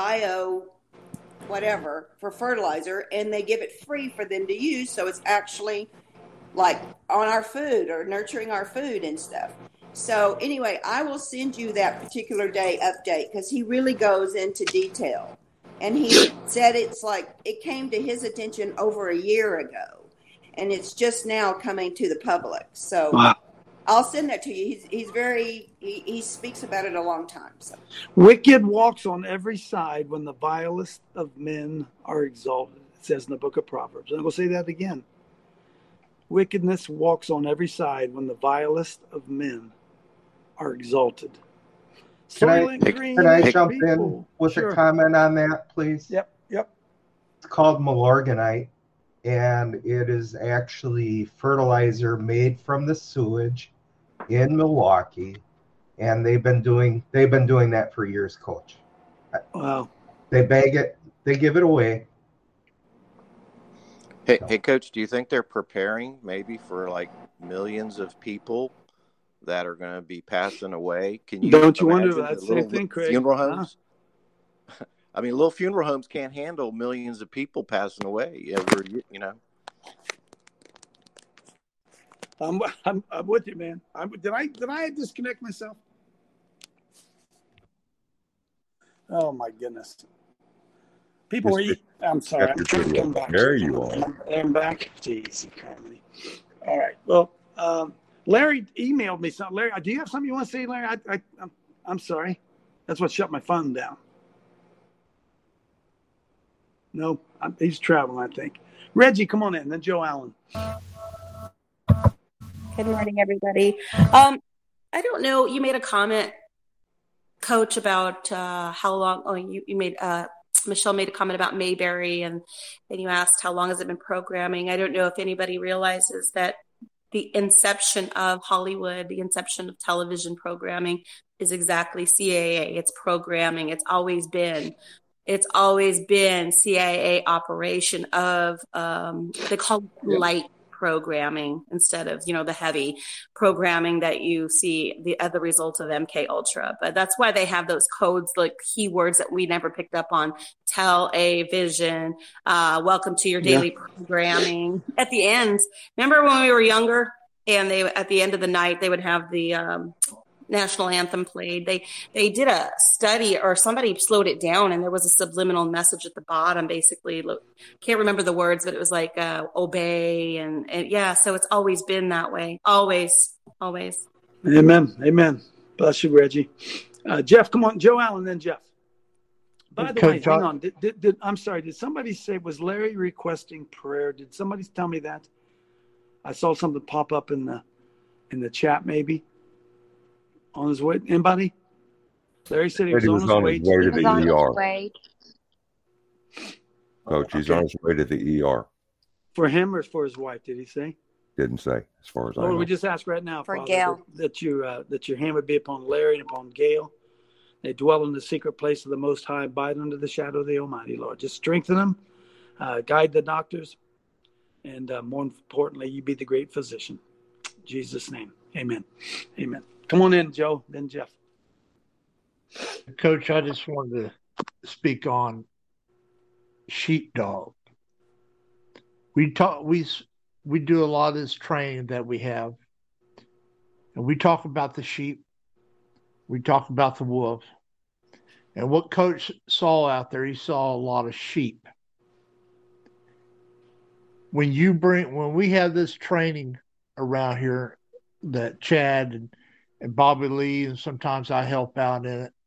P: bio whatever for fertilizer, and they give it free for them to use, so it's actually like on our food or nurturing our food and stuff. So anyway, I will send you that particular day update because he really goes into detail. And he said it's like it came to his attention over a year ago, and it's just now coming to the public. So
F: wow.
P: I'll send that to you. He's he's very he, he speaks about it a long time. So
F: Wicked walks on every side when the vilest of men are exalted. It says in the book of Proverbs. And I will say that again. Wickedness walks on every side when the vilest of men are exalted.
B: Can I,
F: Soylent Green
B: can I jump
F: people.
B: in with
F: Sure.
B: a comment on that, please?
F: Yep, yep.
B: It's called Milorganite, and it is actually fertilizer made from the sewage in Milwaukee, and they've been doing they've been doing that for years, Coach.
F: Wow.
B: They bag it, they give it away.
E: Hey, hey, Coach, do you think they're preparing maybe for like millions of people that are going to be passing away? Can you
F: Don't you wonder
E: imagine
F: that
E: the
F: same
E: little
F: thing, Craig?
E: funeral
F: Huh?
E: homes? I mean, little funeral homes can't handle millions of people passing away every, you know.
F: I'm, I'm, I'm with you, man. I'm, did I did I disconnect myself? Oh my goodness! People are. eat- I'm sorry. I'm trying to come back.
U: There you are.
F: I'm back. Jeez, comedy. All right. Well, um, Larry emailed me something. Larry, do you have something you want to say, Larry? I, I, I'm, I'm sorry. That's what shut my phone down. No, I'm, he's traveling, I think. Reggie, come on in. Then Joe Allen.
V: Good morning, everybody. Um, I don't know. You made a comment, Coach, about uh, how long. Oh, you, you made uh, Michelle made a comment about Mayberry, and then you asked how long has it been programming. I don't know if anybody realizes that the inception of Hollywood, the inception of television programming, is exactly C I A. It's programming. It's always been. It's always been C I A operation of um, they call it light programming instead of, you know, the heavy programming that you see the other result of M K Ultra. But that's why they have those codes, like keywords that we never picked up on. Television, uh, welcome to your daily yeah. programming. At the end, remember when we were younger and they, at the end of the night, they would have the, um, national anthem played. They they did a study, or somebody slowed it down, and there was a subliminal message at the bottom. Basically, look, can't remember the words, but it was like uh, obey, and, and yeah. So it's always been that way. Always, always.
F: Amen. Amen. Bless you, Reggie. Uh, Jeff, come on, Joe Allen, then Jeff. By the way, hang on. Did, did, did, I'm sorry. Did somebody say, was Larry requesting prayer? Did somebody tell me that? I saw something pop up in the in the chat, maybe on his way. Anybody? Larry said he was,
U: he was
F: on, his,
U: on
F: way
U: his way to the E R.
R: Way.
U: Coach, he's
F: Okay.
U: on his way to the E R.
F: For him or for his wife? Did he say?
U: Didn't say, as far as I
F: Lord,
U: know.
F: we just ask right now,
R: For
F: Father,
R: Gail.
F: that, that you uh, that your hand would be upon Larry and upon Gail. They dwell in the secret place of the Most High, abide under the shadow of the Almighty, Lord. Just strengthen them, uh, guide the doctors, and uh, more importantly, you be the great physician. In Jesus' name, amen. Amen. Come on in, Joe, then Jeff.
Q: Coach, I just wanted to speak on sheepdog. We talk, we we do a lot of this training that we have, and we talk about the sheep. We talk about the wolf, and what Coach saw out there, he saw a lot of sheep. When you bring, when we have this training around here, that Chad and, and Bobby Lee, and sometimes I help out in it.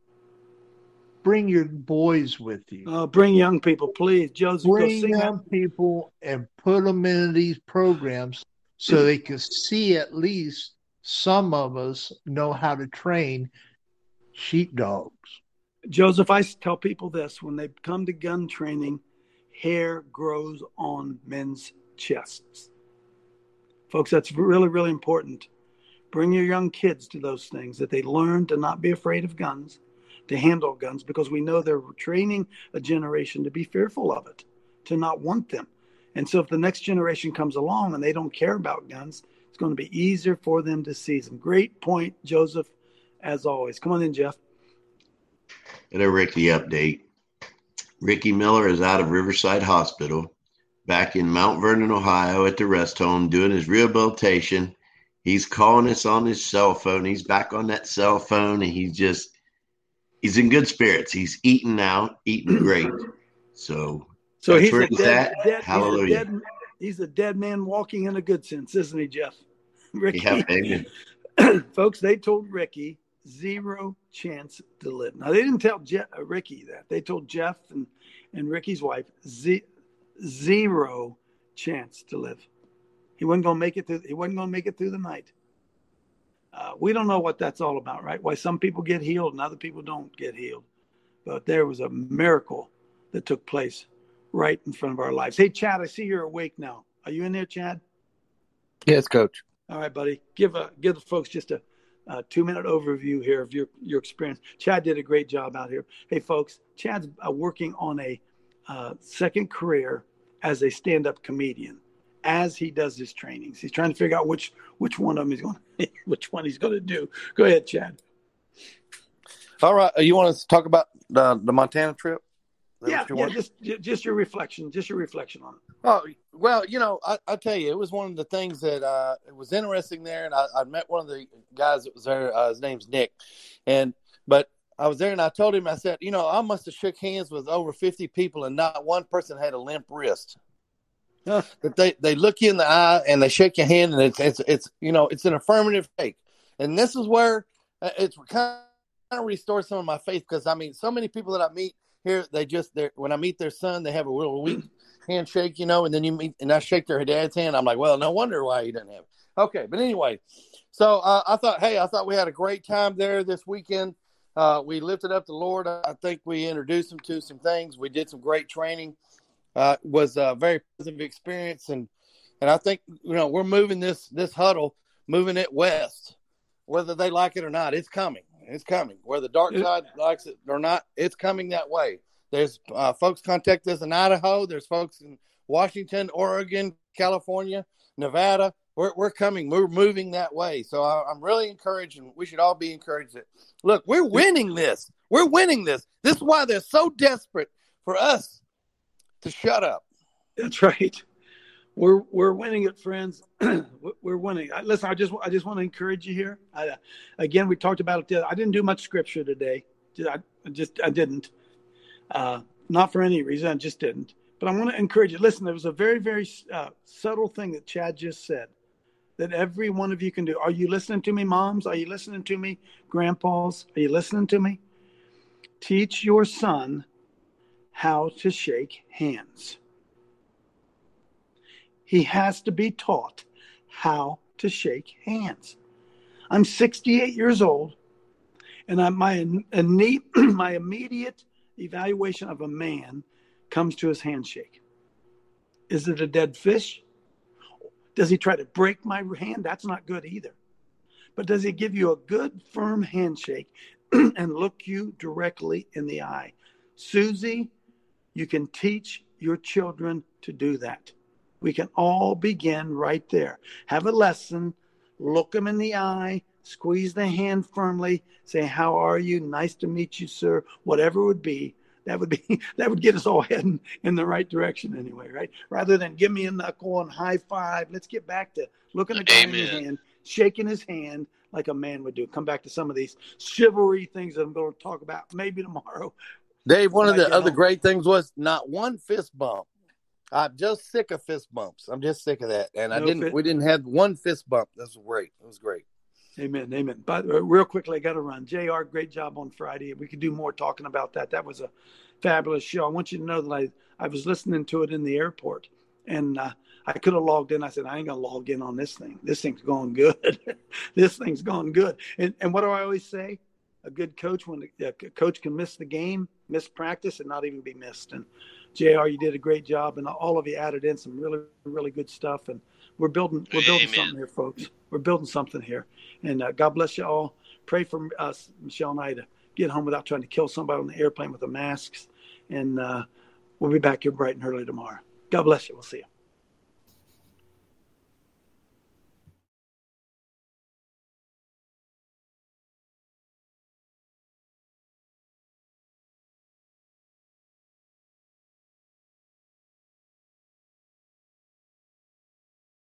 Q: Bring your boys with you.
F: Uh, bring young people, please. Joseph,
Q: Bring
F: go sing
Q: young
F: that.
Q: people and put them into these programs so they can see at least some of us know how to train sheepdogs.
F: Joseph, I tell people this: when they come to gun training, hair grows on men's chests. Folks, that's really, really important. Bring your young kids to those things, that they learn to not be afraid of guns, to handle guns, because we know they're training a generation to be fearful of it, to not want them. And so if the next generation comes along and they don't care about guns, it's going to be easier for them to seize them. Great point, Joseph, as always. Come on in, Jeff.
A: And a Ricky update. Ricky Miller is out of Riverside Hospital, back in Mount Vernon, Ohio at the rest home doing his rehabilitation. He's calling us on his cell phone. He's back on that cell phone, and he's just, he's in good spirits. He's eating now, eating great. So,
F: So
A: that's
F: he's
A: where
F: a
A: he's
F: dead,
A: at.
F: dead,
A: Hallelujah.
F: He's a, dead, he's a dead man walking in a good sense, isn't he, Jeff? Ricky.
A: Yeah, amen.
F: Folks, they told Ricky zero chance to live. Now, they didn't tell Je- uh, Ricky that. They told Jeff and, and Ricky's wife ze- zero chance to live. He wasn't going to make it through. He wasn't going to make it through the night. Uh, we don't know what that's all about, right? Why some people get healed and other people don't get healed. But there was a miracle that took place right in front of our lives. Hey, Chad, I see you're awake now. Are you in there, Chad?
D: Yes, Coach.
F: All right, buddy. Give a give the folks just a, a two-minute overview here of your, your experience. Chad did a great job out here. Hey, folks, Chad's uh, working on a uh, second career as a stand-up comedian as he does his trainings. He's trying to figure out which which one of them he's going which one he's going to do. Go ahead, Chad.
D: All right. You want us to talk about the, the Montana trip? Is that
F: Yeah,
D: what you
F: yeah,
D: want?
F: just just your reflection, just your reflection on it.
D: Oh, well, you know, I, I'll tell you, it was one of the things that uh, it was interesting there. And I, I met one of the guys that was there. Uh, his name's Nick. And, but I was there and I told him, I said, you know, I must have shook hands with over fifty people and not one person had a limp wrist. That they, they look you in the eye and they shake your hand and it's, it's, it's, you know, it's an affirmative take. And this is where uh, it's kind of restored some of my faith. Because I mean, so many people that I meet here, they just, they're, when I meet their son, they have a little weak handshake, you know, and then you meet, and I shake their dad's hand. I'm like, well, no wonder why he doesn't have it. Okay. But anyway, so uh, I thought, hey, I thought we had a great time there this weekend. Uh, we lifted up the Lord. I think we introduced him to some things. We did some great training. Uh, was a very positive experience. And, and I think, you know, we're moving this, this huddle, moving it west, whether they like it or not. It's coming. It's coming. Whether the dark side likes it or not, it's coming that way. There's uh, folks contact us in Idaho. There's folks in Washington, Oregon, California, Nevada. We're, we're coming. We're moving that way. So I, I'm really encouraged, and we should all be encouraged that, look, we're winning this. We're winning this. This is why they're so desperate for us to shut up.
F: That's right. We're we're winning it, friends. We're winning. Listen, I just I just want to encourage you here. I, again, we talked about it. Today. I didn't do much scripture today. I just I didn't. Uh, not for any reason. I just didn't. But I want to encourage you. Listen, there was a very very uh, subtle thing that Chad just said that every one of you can do. Are you listening to me, moms? Are you listening to me, grandpas? Are you listening to me? Teach your son how to shake hands. He has to be taught how to shake hands. I'm sixty-eight years old, and I, my, my immediate evaluation of a man comes to his handshake. Is it a dead fish? Does he try to break my hand? That's not good either. But does he give you a good, firm handshake and look you directly in the eye? Susie, you can teach your children to do that. We can all begin right there. Have a lesson, look them in the eye, squeeze the hand firmly, say, how are you? Nice to meet you, sir. Whatever it would be, that would be that would get us all heading in the right direction anyway, right? Rather than give me a knuckle and high five, let's get back to looking at the guy in the hand, shaking his hand like a man would do. Come back to some of these chivalry things that I'm going to talk about maybe tomorrow.
D: Dave, one of the other
F: home.
D: great things was not one fist bump. I'm just sick of fist bumps. I'm just sick of that. And I
F: No
D: didn't,
F: fit-
D: we didn't have one fist bump. That was great. It was great.
F: Amen. Amen. But uh, real quickly, I got to run. J R, great job on Friday. We could do more talking about that. That was a fabulous show. I want you to know that I, I was listening to it in the airport, and uh, I could have logged in. I said, I ain't going to log in on this thing. This thing's going good. This thing's going good. And, and what do I always say? A good coach, when a coach can miss the game, miss practice, and not even be missed. And J R, you did a great job, and all of you added in some really, really good stuff. And we're building, we're building
S: Amen.
F: something here, folks. We're building something here. And uh, God bless you all. Pray for us, Michelle and I, to get home without trying to kill somebody on the airplane with the masks. And uh, we'll be back here bright and early tomorrow. God bless you. We'll see you.